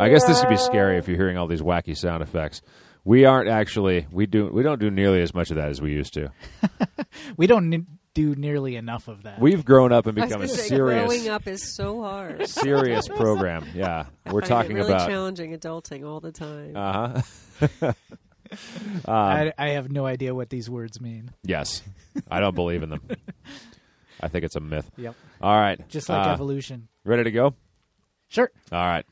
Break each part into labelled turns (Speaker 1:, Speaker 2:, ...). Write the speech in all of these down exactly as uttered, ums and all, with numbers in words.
Speaker 1: I guess this would be scary if you're hearing all these wacky sound effects. We aren't actually. We do. We don't do nearly as much of that as we used to.
Speaker 2: We don't n- do nearly enough of that.
Speaker 1: We've grown up and
Speaker 3: I was
Speaker 1: become a
Speaker 3: gonna say,
Speaker 1: serious,
Speaker 3: growing up is so hard.
Speaker 1: serious program. Yeah, we're
Speaker 3: I find
Speaker 1: talking
Speaker 3: it really
Speaker 1: about.
Speaker 3: challenging adulting all the time.
Speaker 1: Uh huh. um,
Speaker 2: I, I have no idea what these words mean.
Speaker 1: yes, I don't believe in them. I think it's a myth.
Speaker 2: Yep.
Speaker 1: All right,
Speaker 2: Just like
Speaker 1: uh,
Speaker 2: evolution.
Speaker 1: ready to go?
Speaker 2: Sure.
Speaker 1: All right.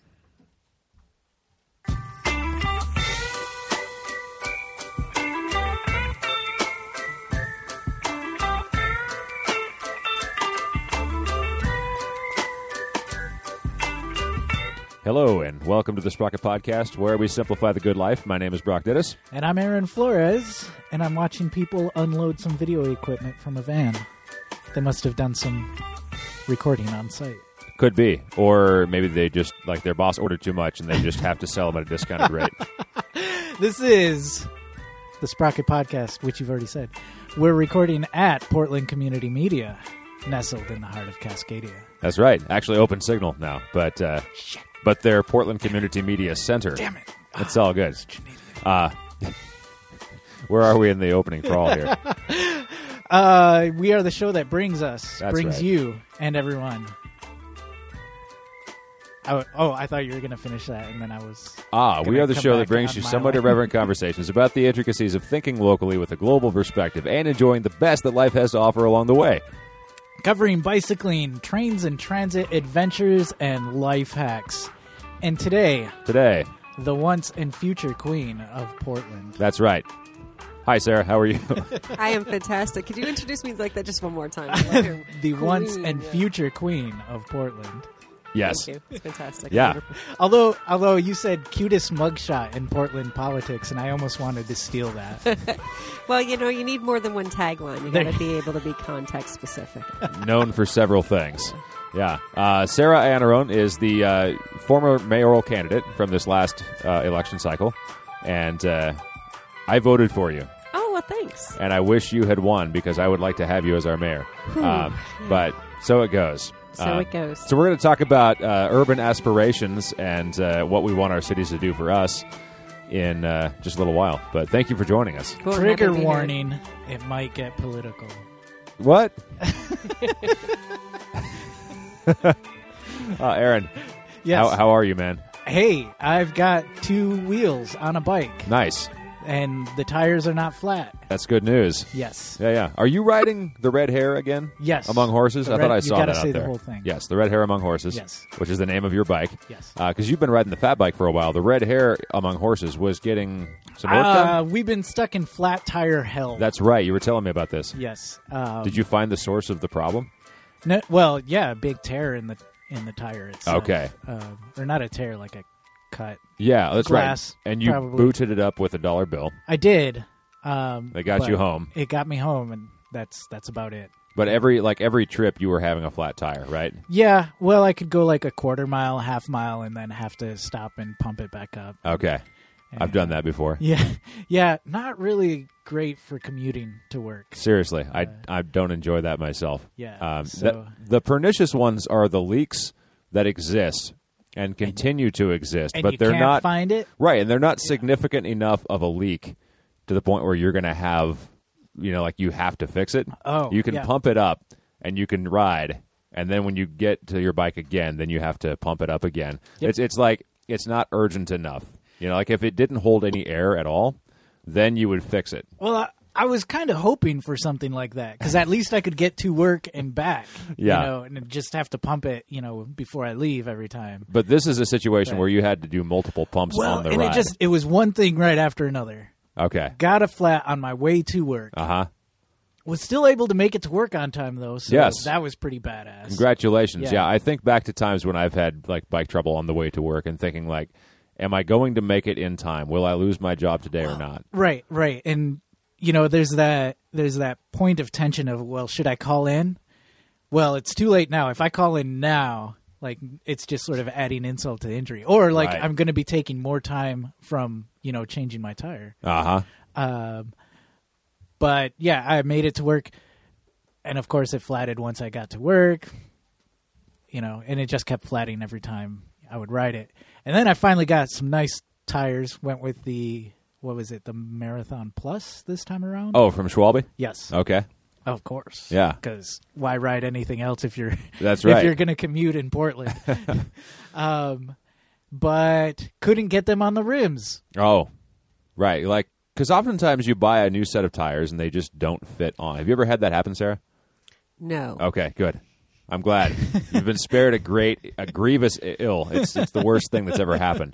Speaker 1: Hello, and welcome to the Sprocket Podcast, where we simplify the good life. My name is Brock Dittus.
Speaker 2: And I'm Aaron Flores, and I'm watching people unload some video equipment from a van. They must have done some recording on site.
Speaker 1: Could be. Or maybe they just, like, their boss ordered too much, and they just have to sell them at a discounted rate.
Speaker 2: This is the Sprocket Podcast, which you've already said. We're recording at Portland Community Media, nestled in the heart of Cascadia.
Speaker 1: That's right. Actually, open signal now, but uh,
Speaker 2: Shit.
Speaker 1: but they're Portland Community Media Center.
Speaker 2: Damn it.
Speaker 1: It's all good. Uh, where are we in the opening crawl here?
Speaker 2: Uh, we are the show that brings us,
Speaker 1: That's
Speaker 2: brings
Speaker 1: right.
Speaker 2: you, and everyone. Oh, oh, I thought you were going to finish that, and then I was...
Speaker 1: Ah, we
Speaker 2: Gonna
Speaker 1: are the
Speaker 2: come
Speaker 1: show that
Speaker 2: back
Speaker 1: brings
Speaker 2: on
Speaker 1: you
Speaker 2: my
Speaker 1: somewhat
Speaker 2: line.
Speaker 1: irreverent conversations about the intricacies of thinking locally with a global perspective and enjoying the best that life has to offer along the way.
Speaker 2: Covering bicycling, trains and transit adventures, and life hacks. And today,
Speaker 1: Today,
Speaker 2: the once and future queen of Portland.
Speaker 1: that's right. Hi, Sarah. How are you?
Speaker 3: I am fantastic. Could you introduce me like that just one more time? I love your
Speaker 2: The
Speaker 3: queen,
Speaker 2: once and
Speaker 3: yeah.
Speaker 2: future queen of Portland.
Speaker 1: Yes.
Speaker 3: Thank you. It's fantastic.
Speaker 1: Yeah.
Speaker 3: Wonderful.
Speaker 2: Although, although you said cutest mugshot in Portland politics, and I almost wanted to steal that.
Speaker 3: Well, you know, you need more than one tagline. You
Speaker 2: There-
Speaker 3: got to be able to be context specific.
Speaker 1: Known for several things. Yeah. Uh, Sarah Anarone is the uh, former mayoral candidate from this last uh, election cycle, and uh, I voted for you.
Speaker 3: Oh, well, thanks.
Speaker 1: And I wish you had won because I would like to have you as our mayor. Um, but so it goes.
Speaker 3: So
Speaker 1: Uh,
Speaker 3: it goes.
Speaker 1: So we're going to talk about uh, urban aspirations and uh, what we want our cities to do for us in uh, just a little while. But thank you for joining us.
Speaker 3: Cool, happy
Speaker 2: Trigger
Speaker 3: to be here.
Speaker 2: warning, it might get political.
Speaker 1: What? uh, Aaron,
Speaker 2: Yes.
Speaker 1: how, how are you, man?
Speaker 2: Hey, I've got two wheels on a bike,
Speaker 1: Nice.
Speaker 2: and the tires are not flat.
Speaker 1: That's good news.
Speaker 2: Yes.
Speaker 1: Yeah, yeah. Are you riding the red hare again?
Speaker 2: Yes.
Speaker 1: Among horses?
Speaker 2: The
Speaker 1: I
Speaker 2: red-
Speaker 1: thought I
Speaker 2: you
Speaker 1: saw
Speaker 2: gotta
Speaker 1: that
Speaker 2: say
Speaker 1: out
Speaker 2: the
Speaker 1: there.
Speaker 2: whole thing.
Speaker 1: Yes, the red hare among horses.
Speaker 2: Yes.
Speaker 1: Which is the name of your bike.
Speaker 2: Yes.
Speaker 1: Because you've been riding the fat bike for a while. The red hare among horses was getting some work
Speaker 2: Uh,
Speaker 1: done.
Speaker 2: we've been stuck in flat tire hell.
Speaker 1: That's right. You were telling me about this.
Speaker 2: yes. Um,
Speaker 1: Did you find the source of the problem?
Speaker 2: No, well, yeah, a big tear in the in the tire itself.
Speaker 1: Okay.
Speaker 2: Um, or not a tear, like a cut.
Speaker 1: Yeah, that's
Speaker 2: Glass,
Speaker 1: right. And you
Speaker 2: probably.
Speaker 1: booted it up with a dollar bill.
Speaker 2: I did. Um,
Speaker 1: They got
Speaker 2: but
Speaker 1: you home.
Speaker 2: It got me home, and that's that's about it.
Speaker 1: But every like every trip you were having a flat tire, right?
Speaker 2: Yeah, well, I could go like a quarter mile, half mile, and then have to stop and pump it back up.
Speaker 1: Okay. I've
Speaker 2: And,
Speaker 1: done that before.
Speaker 2: Yeah, yeah, not really great for commuting to work.
Speaker 1: Seriously, I,
Speaker 2: Uh,
Speaker 1: I don't enjoy that myself.
Speaker 2: Yeah,
Speaker 1: Um,
Speaker 2: so-
Speaker 1: the, the pernicious ones are the leaks that exist and continue to exist,
Speaker 2: And
Speaker 1: but
Speaker 2: you
Speaker 1: they're
Speaker 2: can't
Speaker 1: not
Speaker 2: find it.
Speaker 1: right, and they're not significant enough of a leak to the point where you're going to have, you know, like you have to fix it.
Speaker 2: Oh,
Speaker 1: you can
Speaker 2: yeah.
Speaker 1: pump it up and you can ride, and then when you get to your bike again, then you have to pump it up again.
Speaker 2: Yep.
Speaker 1: It's it's like it's not urgent enough. You know, like if it didn't hold any air at all, then you would fix it.
Speaker 2: Well, I, I was kind of hoping for something like that because at least I could get to work and back.
Speaker 1: Yeah.
Speaker 2: you know, and just have to pump it, you know, before I leave every time.
Speaker 1: But this is a situation
Speaker 2: Right.
Speaker 1: where you had to do multiple pumps
Speaker 2: Well,
Speaker 1: on the
Speaker 2: and
Speaker 1: ride.
Speaker 2: it just it was one thing right after another.
Speaker 1: Okay.
Speaker 2: Got a flat on my way to work.
Speaker 1: Uh huh.
Speaker 2: Was still able to make it to work on time though. So
Speaker 1: Yes.
Speaker 2: that was pretty badass.
Speaker 1: Congratulations.
Speaker 2: Yeah.
Speaker 1: Yeah. I think back to times when I've had like bike trouble on the way to work and thinking like, am I going to make it in time? Will I lose my job today or not?
Speaker 2: Right, right, and you know, there's that there's that point of tension of, well, should I call in? Well, it's too late now. If I call in now, like it's just sort of adding insult to injury, or like
Speaker 1: Right.
Speaker 2: I'm going to be taking more time from, you know, changing my tire.
Speaker 1: Uh huh.
Speaker 2: Um, but yeah, I made it to work, and of course, it flatted once I got to work. You know, and it just kept flatting every time I would ride it. And then I finally got some nice tires. Went with the what was it? The Marathon Plus this time around.
Speaker 1: Oh, from Schwalbe?
Speaker 2: Yes.
Speaker 1: Okay.
Speaker 2: Of course.
Speaker 1: Yeah.
Speaker 2: Because why ride anything else if you're
Speaker 1: That's right.
Speaker 2: if you're going to commute in Portland? um, but couldn't get them on the rims.
Speaker 1: Oh, right. Like, because oftentimes you buy a new set of tires and they just don't fit on. Have you ever had that happen, Sarah?
Speaker 3: No.
Speaker 1: Okay, good. I'm glad. You've been spared a great, a grievous ill. It's it's the worst thing that's ever happened.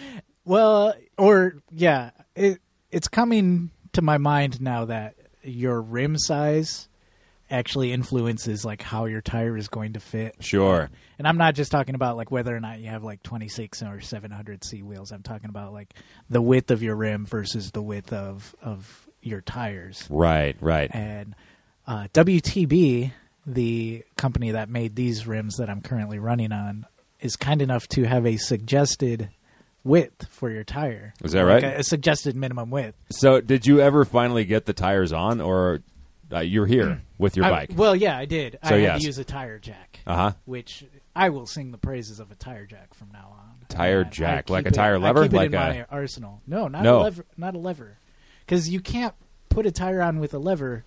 Speaker 2: Well, or yeah, it it's coming to my mind now that your rim size actually influences like how your tire is going to fit.
Speaker 1: Sure.
Speaker 2: And I'm not just talking about like whether or not you have like twenty-six or seven hundred C wheels. I'm talking about like the width of your rim versus the width of, of your tires.
Speaker 1: Right, right.
Speaker 2: And uh, W T B, the company that made these rims that I'm currently running on, is kind enough to have a suggested width for your tire.
Speaker 1: Is that
Speaker 2: like
Speaker 1: right?
Speaker 2: A, a suggested minimum width.
Speaker 1: So, did you ever finally get the tires on, or uh, you're here with your
Speaker 2: I-
Speaker 1: bike?
Speaker 2: Well, yeah, I did.
Speaker 1: So,
Speaker 2: I had
Speaker 1: yes.
Speaker 2: to use a tire jack,
Speaker 1: Uh huh.
Speaker 2: which I will sing the praises of a tire jack from now on.
Speaker 1: Tire
Speaker 2: And I
Speaker 1: jack,
Speaker 2: keep
Speaker 1: like a
Speaker 2: it-
Speaker 1: tire
Speaker 2: I
Speaker 1: lever?
Speaker 2: keep it
Speaker 1: Like
Speaker 2: in
Speaker 1: a-
Speaker 2: my arsenal. No, not
Speaker 1: No.
Speaker 2: a lever. Not a lever, because you can't put a tire on with a lever.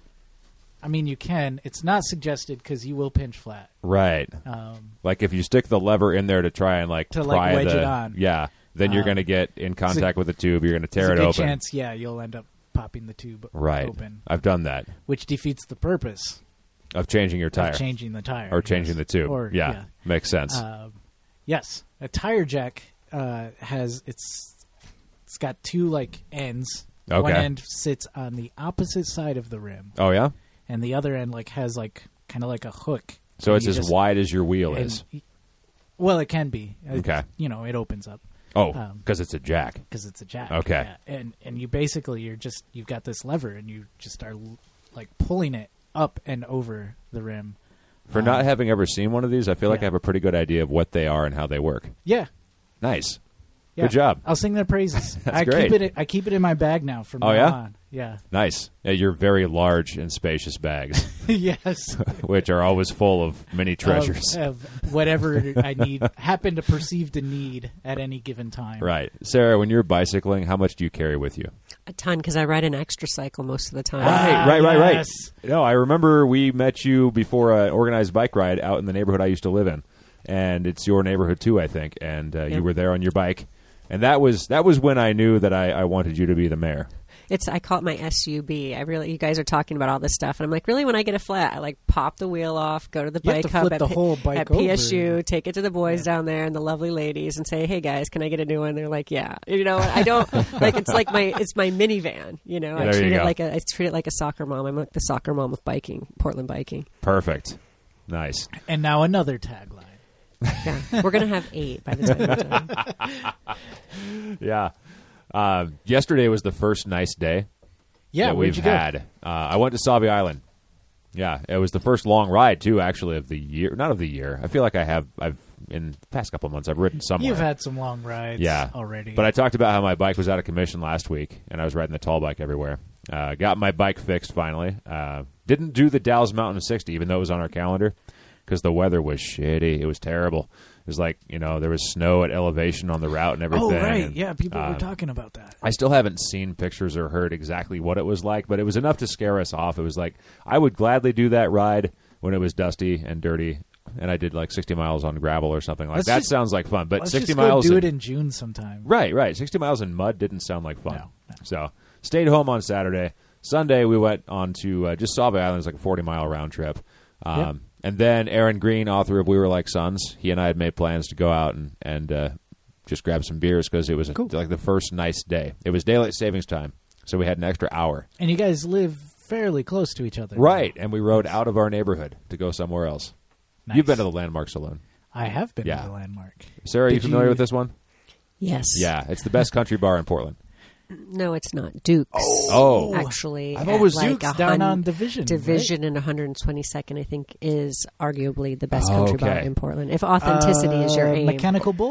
Speaker 2: I mean, you can. It's not suggested because you will pinch flat.
Speaker 1: Right.
Speaker 2: Um,
Speaker 1: Like if you stick the lever in there to try and like
Speaker 2: To, like,
Speaker 1: pry
Speaker 2: wedge
Speaker 1: the,
Speaker 2: it on.
Speaker 1: yeah, then you're
Speaker 2: Um,
Speaker 1: going to get in contact with the tube. You're going to tear
Speaker 2: there's
Speaker 1: it
Speaker 2: a good
Speaker 1: open.
Speaker 2: chance, yeah, you'll end up popping the tube
Speaker 1: Right.
Speaker 2: open,
Speaker 1: I've done that
Speaker 2: which defeats the purpose
Speaker 1: of changing your tire
Speaker 2: of changing the tire
Speaker 1: or changing
Speaker 2: yes.
Speaker 1: the tube.
Speaker 2: Or,
Speaker 1: yeah, makes sense.
Speaker 2: Um, yes, a tire jack uh, has it's it's got two like ends.
Speaker 1: Okay.
Speaker 2: One end sits on the opposite side of the rim,
Speaker 1: oh yeah.
Speaker 2: and the other end like has like kind of like a hook.
Speaker 1: So it's
Speaker 2: You
Speaker 1: as
Speaker 2: just-
Speaker 1: wide as your wheel
Speaker 2: and-
Speaker 1: is.
Speaker 2: Well, it can be. It's-
Speaker 1: Okay.
Speaker 2: You know, it opens up
Speaker 1: Oh,
Speaker 2: um,
Speaker 1: because it's a jack.
Speaker 2: because it's a jack.
Speaker 1: Okay.
Speaker 2: Yeah. And and you basically you're just you've got this lever and you just are like pulling it up and over the rim.
Speaker 1: For
Speaker 2: Um,
Speaker 1: not having ever seen one of these, I feel like
Speaker 2: yeah.
Speaker 1: I have a pretty good idea of what they are and how they work.
Speaker 2: Yeah.
Speaker 1: Nice.
Speaker 2: Yeah.
Speaker 1: Good job.
Speaker 2: I'll sing their praises.
Speaker 1: That's
Speaker 2: I
Speaker 1: great.
Speaker 2: keep it. I keep it in my bag now from
Speaker 1: Oh,
Speaker 2: now
Speaker 1: yeah?
Speaker 2: on. Yeah.
Speaker 1: Nice. Yeah, you're very large and spacious bags,
Speaker 2: Yes.
Speaker 1: which are always full of many treasures.
Speaker 2: Of, of whatever I need, happen to perceive the need at any given time.
Speaker 1: Right. Sarah, when you're bicycling, how much do you carry with you?
Speaker 3: A ton, because I ride an extra cycle most of the time.
Speaker 2: Ah,
Speaker 1: right, right, right,
Speaker 2: yes.
Speaker 1: right. No, I remember we met you before an organized bike ride out in the neighborhood I used to live in, and it's your neighborhood too, I think. And uh, you
Speaker 3: Yep.
Speaker 1: were there on your bike, and that was that was when I knew that I, I wanted you to be the mayor.
Speaker 3: It's I call it my S U B. I really, you guys are talking about all this stuff, and I'm like, really, when I get a flat, I like pop the wheel off, go to the
Speaker 2: You have
Speaker 3: bike
Speaker 2: to
Speaker 3: hub
Speaker 2: flip
Speaker 3: at,
Speaker 2: the
Speaker 3: P-
Speaker 2: whole bike
Speaker 3: at P S U,
Speaker 2: over.
Speaker 3: take it to the boys
Speaker 2: Yeah.
Speaker 3: down there and the lovely ladies, and say, hey guys, can I get a new one? They're like, yeah. You know, I don't like it's like my it's my minivan. You know,
Speaker 1: Yeah,
Speaker 3: I
Speaker 1: there
Speaker 3: treat
Speaker 1: you
Speaker 3: it
Speaker 1: go.
Speaker 3: like a I treat it like a soccer mom. I'm like the soccer mom of biking, Portland biking.
Speaker 1: Perfect. Nice.
Speaker 2: And now another tagline.
Speaker 3: Yeah, we're gonna have eight by the time we're done.
Speaker 1: Yeah. Uh, yesterday was the first nice day
Speaker 2: Yeah,
Speaker 1: that
Speaker 2: where'd
Speaker 1: we've
Speaker 2: you go?
Speaker 1: had. Uh, I went to Sauvie Island. Yeah, it was the first long ride too, actually, of the year. Not of the year. I feel like I have. I've in the past couple of months, I've ridden somewhere.
Speaker 2: You've had some long rides.
Speaker 1: yeah
Speaker 2: already.
Speaker 1: But I talked about how my bike was out of commission last week, and I was riding the tall bike everywhere. Uh, got my bike fixed finally. Uh, didn't do the Dalles Mountain sixty, even though it was on our calendar, because the weather was shitty. It was terrible. It was like, you know, there was snow at elevation on the route and everything.
Speaker 2: oh right,
Speaker 1: and,
Speaker 2: yeah, people
Speaker 1: uh,
Speaker 2: were talking about that.
Speaker 1: I still haven't seen pictures or heard exactly what it was like, but it was enough to scare us off. It was like, I would gladly do that ride when it was dusty and dirty, and I did like sixty miles on gravel or something like
Speaker 2: Let's
Speaker 1: that.
Speaker 2: just-
Speaker 1: Sounds like fun, but
Speaker 2: Let's
Speaker 1: sixty
Speaker 2: just
Speaker 1: miles.
Speaker 2: go do
Speaker 1: in-
Speaker 2: it in June sometime.
Speaker 1: Right, right. sixty miles in mud didn't sound like fun.
Speaker 2: No, no.
Speaker 1: So stayed home on Saturday. Sunday we went on to uh, just Sauvie Island. It was like a forty mile round trip. Um,
Speaker 2: Yep.
Speaker 1: And then Aaron Green, author of We Were Like Sons, he and I had made plans to go out and, and uh, just grab some beers because it was
Speaker 2: Cool.
Speaker 1: like the first nice day. It was daylight savings time, so we had an extra hour.
Speaker 2: And you guys live fairly close to each other.
Speaker 1: Right, and we rode out of our neighborhood to go somewhere else.
Speaker 2: Nice.
Speaker 1: You've been to the Landmark Saloon.
Speaker 2: I have been
Speaker 1: Yeah.
Speaker 2: to the Landmark.
Speaker 1: Sarah, are you
Speaker 2: Did
Speaker 1: familiar
Speaker 2: you-
Speaker 1: with this one?
Speaker 3: Yes.
Speaker 1: Yeah, it's the best country bar in Portland.
Speaker 3: No, it's not. Duke's.
Speaker 1: Oh.
Speaker 3: Actually,
Speaker 1: I've
Speaker 3: at
Speaker 1: always-
Speaker 3: like
Speaker 2: Duke's
Speaker 3: a
Speaker 2: down
Speaker 3: hun-
Speaker 2: on Division.
Speaker 3: Division and one hundred twenty-second, I think, is arguably the best country bar
Speaker 1: Okay.
Speaker 3: in Portland. If authenticity is your
Speaker 2: Uh,
Speaker 3: aim,
Speaker 2: Mechanical Bull?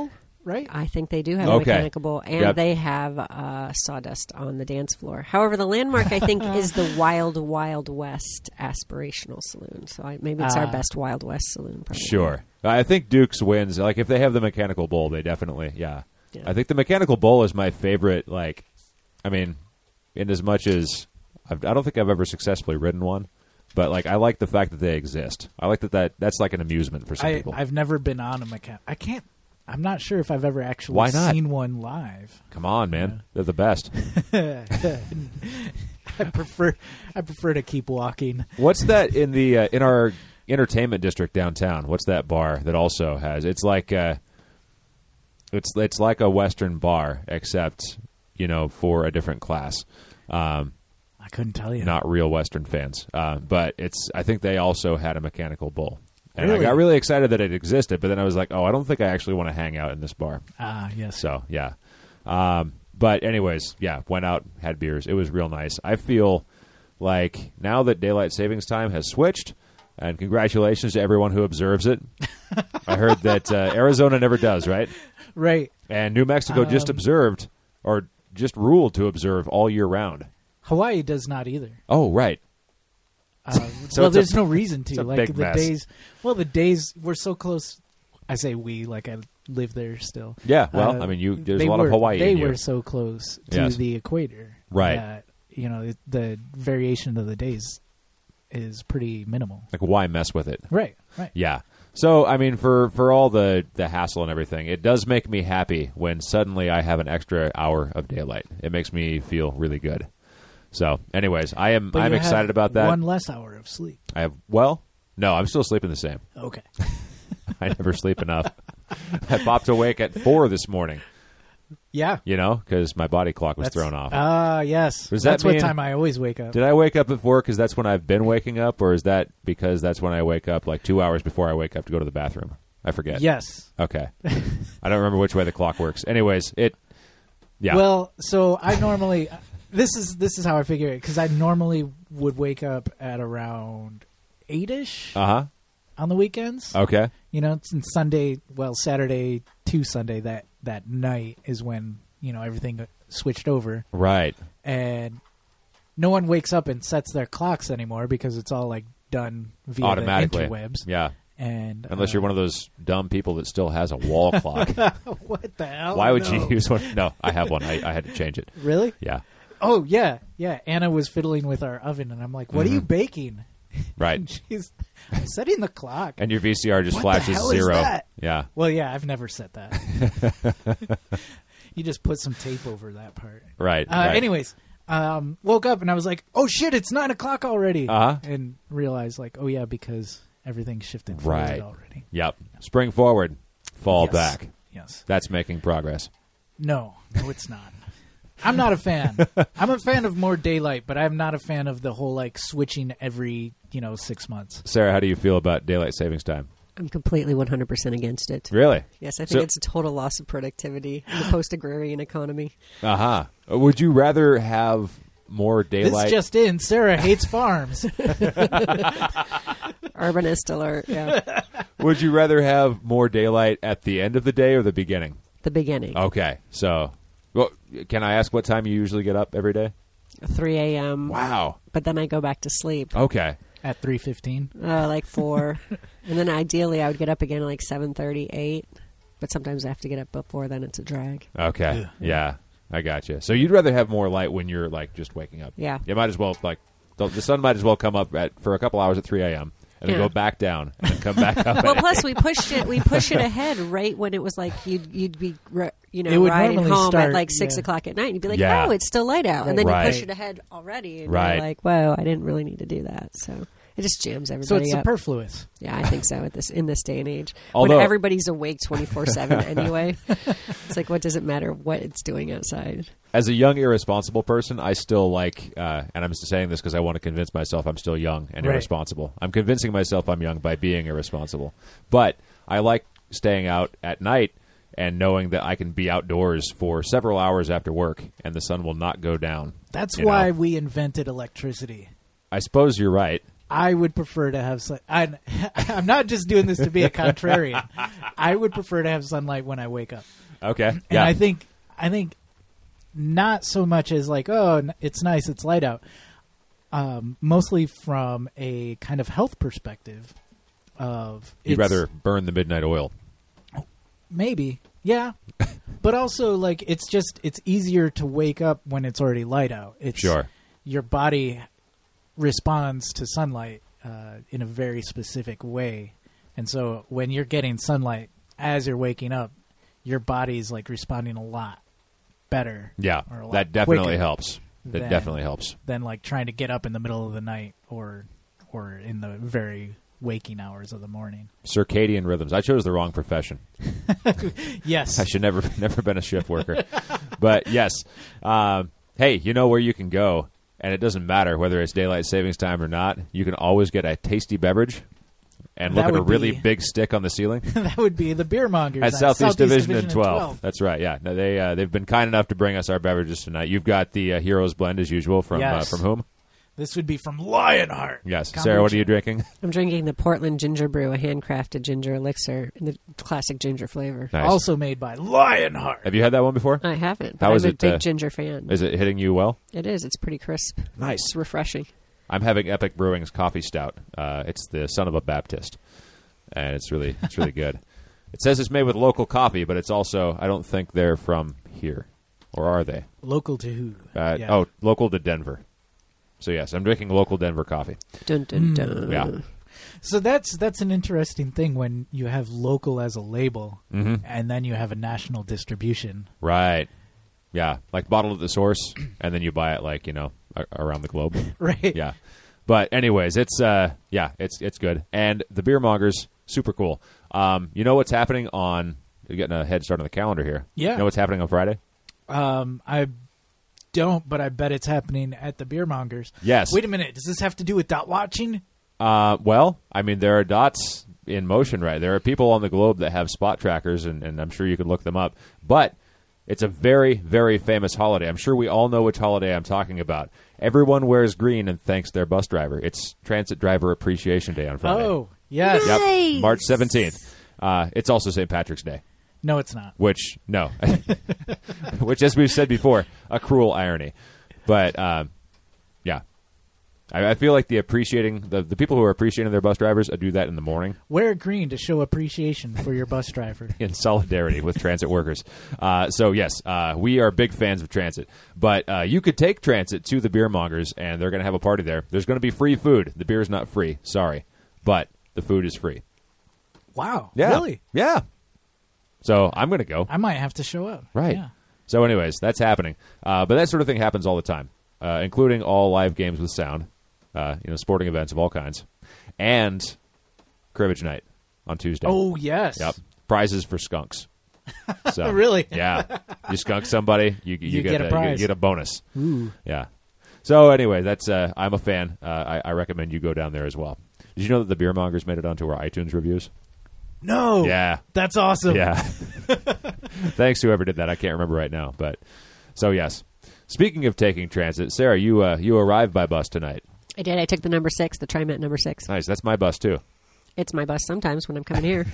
Speaker 2: right?
Speaker 3: I think they do have
Speaker 1: Okay.
Speaker 3: a mechanical bull, and
Speaker 1: Yep.
Speaker 3: they have uh, sawdust on the dance floor. However, the landmark, I think, is the Wild Wild West Aspirational Saloon. So I, maybe it's our
Speaker 2: Ah.
Speaker 3: best Wild West saloon. Probably.
Speaker 1: Sure. I think Duke's wins. Like, if they have the mechanical bull, they definitely, yeah.
Speaker 3: Yeah.
Speaker 1: I think the mechanical bull is my favorite, like, I mean, in as much as, I've, I don't think I've ever successfully ridden one, but, like, I like the fact that they exist. I like that, that that's like an amusement for some
Speaker 2: I,
Speaker 1: people.
Speaker 2: I've never been on a mechanic. I can't. I'm not sure if I've ever actually
Speaker 1: Why not?
Speaker 2: seen one live.
Speaker 1: Come on, man. They're the best.
Speaker 2: I prefer. I prefer to keep walking.
Speaker 1: What's that in the uh, in our entertainment district downtown? What's that bar that also has? It's like uh, it's it's like a Western bar, except you know for a different class. Um,
Speaker 2: I couldn't tell you.
Speaker 1: not real Western fans, uh, but it's. I think they also had a mechanical bull, and
Speaker 2: Really?
Speaker 1: I got really excited that it existed. But then I was like, oh, I don't think I actually want to hang out in this bar.
Speaker 2: Ah, yes.
Speaker 1: So yeah. Um, but anyways, yeah, went out, had beers. It was real nice. I feel like now that daylight savings time has switched, and congratulations to everyone who observes it. I heard that uh, Arizona never does, right?
Speaker 2: Right.
Speaker 1: And New Mexico just
Speaker 2: Um,
Speaker 1: observed, or just ruled to observe all year round.
Speaker 2: Hawaii does not either.
Speaker 1: Oh, right.
Speaker 2: Uh,
Speaker 1: So
Speaker 2: well,
Speaker 1: it's a-
Speaker 2: there's no reason
Speaker 1: it's
Speaker 2: to.
Speaker 1: a
Speaker 2: Like
Speaker 1: big
Speaker 2: the
Speaker 1: mess.
Speaker 2: days. Well, the days we're so close. I say we, like I live there still.
Speaker 1: Yeah, well,
Speaker 2: Uh,
Speaker 1: I mean, you there's
Speaker 2: they
Speaker 1: a lot
Speaker 2: were,
Speaker 1: of Hawaii
Speaker 2: They
Speaker 1: in you.
Speaker 2: were so close to
Speaker 1: Yes.
Speaker 2: the equator,
Speaker 1: Right.
Speaker 2: that, you know, it, the variation of the days is pretty minimal.
Speaker 1: Like, why mess with it?
Speaker 2: Right. Right.
Speaker 1: Yeah. So, I mean, for, for all the, the hassle and everything, it does make me happy when suddenly I have an extra hour of daylight. It makes me feel really good. So, anyways, I am
Speaker 2: But
Speaker 1: I'm
Speaker 2: you
Speaker 1: excited
Speaker 2: have
Speaker 1: about that.
Speaker 2: One less hour of sleep.
Speaker 1: I have well, no, I'm still sleeping the same.
Speaker 2: Okay.
Speaker 1: I never sleep enough. I popped awake at four this morning,
Speaker 2: Yeah.
Speaker 1: you know, because my body clock was
Speaker 2: That's-
Speaker 1: thrown off.
Speaker 2: Ah, yes.
Speaker 1: Does that
Speaker 2: That's
Speaker 1: mean-
Speaker 2: what time I always wake up.
Speaker 1: Did I wake up at four because that's when I've been waking up, or is that because that's when I wake up, like two hours before I wake up to go to the bathroom? I forget.
Speaker 2: Yes.
Speaker 1: Okay. I don't remember which way the clock works. Anyways, it. Yeah.
Speaker 2: Well, so I normally this is this is how I figure it, because I normally would wake up at around eight ish
Speaker 1: Uh huh.
Speaker 2: on the weekends.
Speaker 1: Okay.
Speaker 2: You know, it's Sunday, well, Saturday to Sunday, that that night is when, you know, everything switched over,
Speaker 1: Right.
Speaker 2: and no one wakes up and sets their clocks anymore because it's all like done via the
Speaker 1: Automatically.
Speaker 2: interwebs.
Speaker 1: Yeah.
Speaker 2: And
Speaker 1: Unless
Speaker 2: uh,
Speaker 1: you're one of those dumb people that still has a wall clock.
Speaker 2: what the hell?
Speaker 1: Why would
Speaker 2: No.
Speaker 1: you use one? No, I have one. I, I had to change it.
Speaker 2: Really?
Speaker 1: Yeah.
Speaker 2: Oh yeah, yeah. Anna was fiddling with our oven, and I'm like, "What are you baking?"
Speaker 1: Right.
Speaker 2: And she's I'm setting the clock.
Speaker 1: And your V C R just
Speaker 2: What the
Speaker 1: flashes
Speaker 2: hell is
Speaker 1: zero.
Speaker 2: that?
Speaker 1: Yeah.
Speaker 2: Well, yeah, I've never set that. You just put some tape over that part.
Speaker 1: Right.
Speaker 2: Uh,
Speaker 1: right.
Speaker 2: Anyways, um, woke up and I was like, "Oh shit, it's nine o'clock already!"
Speaker 1: Uh-huh.
Speaker 2: And realized, like, "Oh yeah, because everything shifted forward
Speaker 1: Right.
Speaker 2: already."
Speaker 1: Yep. Spring forward, fall
Speaker 2: Yes.
Speaker 1: back.
Speaker 2: Yes.
Speaker 1: That's making progress.
Speaker 2: No, no, it's not. I'm not a fan. I'm a fan of more daylight, but I'm not a fan of the whole like switching every, you know, six months.
Speaker 1: Sarah, how do you feel about daylight savings time?
Speaker 3: I'm completely one hundred percent against it.
Speaker 1: Really?
Speaker 3: Yes, I think
Speaker 1: So-
Speaker 3: it's a total loss of productivity in the post-agrarian economy.
Speaker 1: Uh huh. Would you rather have more daylight?
Speaker 2: This just in: Sarah hates farms.
Speaker 3: Urbanist alert, yeah.
Speaker 1: Would you rather have more daylight at the end of the day or the beginning?
Speaker 3: The beginning.
Speaker 1: Okay. So, well, can I ask what time you usually get up every day?
Speaker 3: three a.m.
Speaker 1: Wow.
Speaker 3: But then I go back to sleep,
Speaker 1: Okay.
Speaker 2: At three fifteen.
Speaker 3: uh, like four. And then ideally I would get up again at like seven thirty, eight. But sometimes I have to get up before then. It's a drag.
Speaker 1: Okay.
Speaker 2: Yeah.
Speaker 1: Yeah. I got you. So you'd rather have more light when you're like just waking up.
Speaker 3: Yeah.
Speaker 1: You might as well like the, the sun might as well come up at for a couple hours at three a.m. and then
Speaker 3: Yeah.
Speaker 1: go back down and then come back up.
Speaker 3: Well,
Speaker 1: at
Speaker 3: plus we pushed it. We push it ahead right when it was like you'd you'd be ri- you know
Speaker 2: It would
Speaker 3: riding
Speaker 2: normally
Speaker 3: home
Speaker 2: start-
Speaker 3: at like six
Speaker 2: yeah.
Speaker 3: o'clock at night, and you'd be like,
Speaker 1: Yeah.
Speaker 3: "Oh, it's still light out," and then
Speaker 1: Right.
Speaker 3: you push it ahead already, and
Speaker 1: Right.
Speaker 3: you're like, "Whoa, I didn't really need to do that." So it just jams everybody
Speaker 2: So it's
Speaker 3: up.
Speaker 2: superfluous.
Speaker 3: Yeah, I think so. At this in this day and age,
Speaker 1: Although-
Speaker 3: when everybody's awake twenty four seven anyway, it's like, what does it matter what it's doing outside?
Speaker 1: As a young, irresponsible person, I still like, uh, and I'm just saying this because I want to convince myself I'm still young and
Speaker 2: Right.
Speaker 1: irresponsible. I'm convincing myself I'm young by being irresponsible. But I like staying out at night and knowing that I can be outdoors for several hours after work and the sun will not go down.
Speaker 2: That's
Speaker 1: You
Speaker 2: why
Speaker 1: know?
Speaker 2: we invented electricity.
Speaker 1: I suppose you're right.
Speaker 2: I would prefer to have sun. I'm, I'm not just doing this to be a contrarian. I would prefer to have sunlight when I wake up.
Speaker 1: Okay.
Speaker 2: And
Speaker 1: yeah.
Speaker 2: I think I think not so much as like, oh, n- it's nice, it's light out. Um, mostly from a kind of health perspective. Of
Speaker 1: You'd
Speaker 2: it's-
Speaker 1: rather burn the midnight oil.
Speaker 2: maybe, yeah, but also like it's just it's easier to wake up when it's already light out. It's
Speaker 1: Sure.
Speaker 2: your body responds to sunlight uh, in a very specific way, and so when you're getting sunlight as you're waking up, your body's like responding a lot better.
Speaker 1: Yeah,
Speaker 2: or a lot
Speaker 1: that definitely
Speaker 2: quicker
Speaker 1: helps. That
Speaker 2: than-
Speaker 1: definitely helps.
Speaker 2: than like trying to get up in the middle of the night or or in the very waking hours of the morning.
Speaker 1: Circadian rhythms. I chose the wrong profession.
Speaker 2: Yes.
Speaker 1: I should never never been a shift worker. But yes, um, hey, you know where you can go, and it doesn't matter whether it's daylight savings time or not. You can always get a tasty beverage and look
Speaker 2: That
Speaker 1: at a
Speaker 2: would
Speaker 1: really
Speaker 2: be-
Speaker 1: big stick on the ceiling
Speaker 2: That would be the beer mongers
Speaker 1: at
Speaker 2: on
Speaker 1: Southeast, Division, and
Speaker 2: and
Speaker 1: twelve. That's right. Yeah, no, they uh, they've been kind enough to bring us our beverages tonight. You've got the uh, Heroes Blend as usual from
Speaker 2: Yes.
Speaker 1: uh, from whom?
Speaker 2: This would be from Lionheart.
Speaker 1: Yes,
Speaker 2: Kombucha.
Speaker 1: Sarah. What are you drinking?
Speaker 3: I'm drinking the Portland Ginger Brew, a handcrafted ginger elixir in the classic ginger flavor.
Speaker 1: Nice.
Speaker 2: Also made by Lionheart.
Speaker 3: Uh,
Speaker 1: Have you had that one before?
Speaker 3: I haven't. But
Speaker 1: How
Speaker 3: I'm
Speaker 1: is
Speaker 3: a
Speaker 1: it,
Speaker 3: big
Speaker 1: uh,
Speaker 3: ginger fan.
Speaker 1: Is it hitting you well?
Speaker 3: It is. It's pretty crisp.
Speaker 1: Nice.
Speaker 3: It's refreshing.
Speaker 1: I'm having Epic Brewing's coffee stout. Uh, it's the Son of a Baptist, and it's really it's really good. It says it's made with local coffee, but it's also I don't think they're from here, or are they?
Speaker 2: Local to who?
Speaker 1: Uh,
Speaker 2: Yeah.
Speaker 1: Oh, local to Denver. So yes, I'm drinking local Denver coffee.
Speaker 3: Dun, dun, dun.
Speaker 1: Yeah.
Speaker 2: So that's that's an interesting thing when you have local as a label,
Speaker 1: Mm-hmm.
Speaker 2: and then you have a national distribution.
Speaker 1: Right. Yeah, like bottled at the source, and then you buy it like you know a- around the globe.
Speaker 2: Right.
Speaker 1: Yeah. But anyways, it's uh yeah, it's it's good. And the beer mongers, super cool. Um, you know what's happening on you're getting a head start on the calendar here.
Speaker 2: Yeah.
Speaker 1: You know what's happening on Friday?
Speaker 2: Um, I don't, but I bet it's happening at the beer mongers.
Speaker 1: Yes.
Speaker 2: Wait a minute. Does this have to do with dot watching?
Speaker 1: Uh well, I mean there are dots in motion, right? There are people on the globe that have spot trackers and, and I'm sure you can look them up. But it's a very, very famous holiday. I'm sure we all know which holiday I'm talking about. Everyone wears green and thanks their bus driver. It's Transit Driver Appreciation Day on Friday.
Speaker 2: Oh, yes.
Speaker 1: Yep.
Speaker 3: Nice.
Speaker 1: March seventeenth. Uh, it's also Saint Patrick's Day,
Speaker 2: No, it's not.
Speaker 1: which, no. which, as we've said before, a cruel irony. But, um, yeah. I, I feel like the appreciating, the, the people who are appreciating their bus drivers uh, do that in the morning
Speaker 2: Wear green to show appreciation for your bus driver.
Speaker 1: in solidarity with transit workers. Uh, so, yes, uh, we are big fans of transit. But uh, you could take transit to the beer mongers, and they're going to have a party there. There's going to be free food. The beer is not free. Sorry. But the food is free.
Speaker 2: Wow.
Speaker 1: Yeah.
Speaker 2: Really?
Speaker 1: Yeah. So I'm going to go.
Speaker 2: I might have to show up.
Speaker 1: Right.
Speaker 2: Yeah.
Speaker 1: So, anyways, that's happening. Uh, but that sort of thing happens all the time, uh, including all live games with sound, uh, you know, sporting events of all kinds, and cribbage night on Tuesday.
Speaker 2: Oh, yes.
Speaker 1: Yep. Prizes for skunks. So,
Speaker 2: Really?
Speaker 1: Yeah. You skunk somebody, you, you,
Speaker 2: You
Speaker 1: get,
Speaker 2: get a
Speaker 1: you-
Speaker 2: prize.
Speaker 1: You get a bonus.
Speaker 2: Ooh.
Speaker 1: Yeah. So, anyway, that's uh, I'm a fan. Uh, I, I recommend you go down there as well. Did you know that the Beer Mongers made it onto our iTunes reviews?
Speaker 2: No.
Speaker 1: Yeah.
Speaker 2: That's awesome.
Speaker 1: Yeah. Thanks to whoever did that. I can't remember right now, but so yes. Speaking of taking transit, Sarah, you uh, you arrived by bus tonight.
Speaker 3: I did. I took the number six, the TriMet number six.
Speaker 1: Nice. That's my bus too.
Speaker 3: It's my bus sometimes when I'm coming here.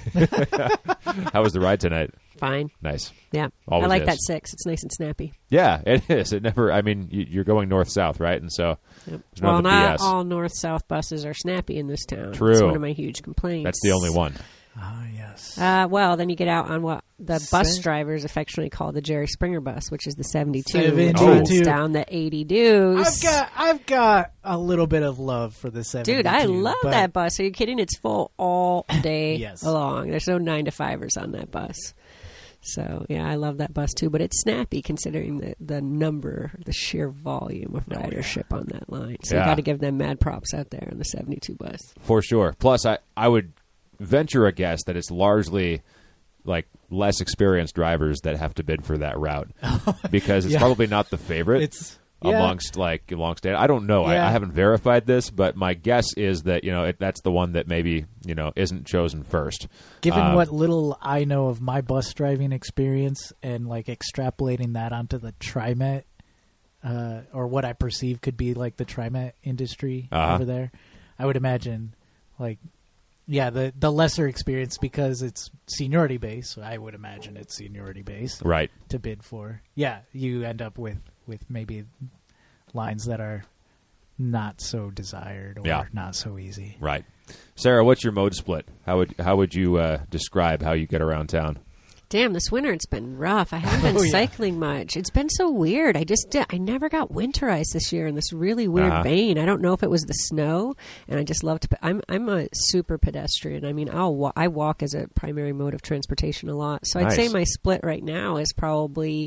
Speaker 1: How was the ride tonight?
Speaker 3: Fine.
Speaker 1: Nice.
Speaker 3: Yeah.
Speaker 1: Always
Speaker 3: I like
Speaker 1: is.
Speaker 3: that six. It's nice and snappy.
Speaker 1: Yeah, it is. It never. I mean, you- you're going north south, right? And so
Speaker 3: Yep.
Speaker 1: there's none
Speaker 3: Well,
Speaker 1: of the
Speaker 3: not
Speaker 1: B S.
Speaker 3: all north-south buses are snappy in this town.
Speaker 1: True.
Speaker 3: It's one of my huge complaints.
Speaker 1: That's the only one.
Speaker 2: Ah, yes.
Speaker 3: Uh, well, then you get out on what the bus
Speaker 2: Se-
Speaker 3: drivers affectionately call the Jerry Springer bus, which is the seventy-two, which
Speaker 2: seventy-two.
Speaker 3: runs down the eighty deuce.
Speaker 2: I've got I've got a little bit of love for the seventy-two.
Speaker 3: Dude, I love
Speaker 2: but
Speaker 3: that bus. Are you kidding? It's full all day
Speaker 2: Yes.
Speaker 3: long. There's no nine to fivers on that bus. So, yeah, I love that bus too. But it's snappy considering the, the number, the sheer volume of
Speaker 2: Oh, yeah.
Speaker 3: ridership on that line. So
Speaker 1: Yeah.
Speaker 3: you got to give them mad props out there on the seventy-two bus.
Speaker 1: For sure. Plus, I, I would venture a guess that it's largely like less experienced drivers that have to bid for that route because it's
Speaker 2: Yeah.
Speaker 1: probably not the favorite
Speaker 2: It's yeah.
Speaker 1: amongst like long-standing. I don't know. I,
Speaker 2: Yeah.
Speaker 1: I haven't verified this, but my guess is that you know it, that's the one that maybe you know isn't chosen first.
Speaker 2: Given
Speaker 1: Um,
Speaker 2: what little I know of my bus driving experience and like extrapolating that onto the TriMet, uh, or what I perceive could be like the TriMet industry
Speaker 1: Uh-huh.
Speaker 2: over there, I would imagine like yeah, the the lesser experience because it's seniority based. So I would imagine it's seniority based,
Speaker 1: Right.
Speaker 2: to bid for. Yeah, you end up with, with maybe lines that are not so desired or
Speaker 1: Yeah.
Speaker 2: not so easy.
Speaker 1: Right. Sarah, what's your mode split? How would how would you uh, describe how you get around town?
Speaker 3: Damn, this winter it's been rough. I haven't been
Speaker 2: Oh, yeah.
Speaker 3: cycling much. It's been so weird. I just did, I never got winterized this year in this really weird
Speaker 1: Uh-huh.
Speaker 3: vein. I don't know if it was the snow, and I just love to. I'm I'm a super pedestrian. I mean, I'll wa- I walk as a primary mode of transportation a lot. So I'd
Speaker 1: Nice.
Speaker 3: say my split right now is probably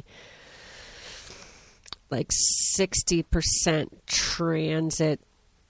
Speaker 3: like sixty percent transit,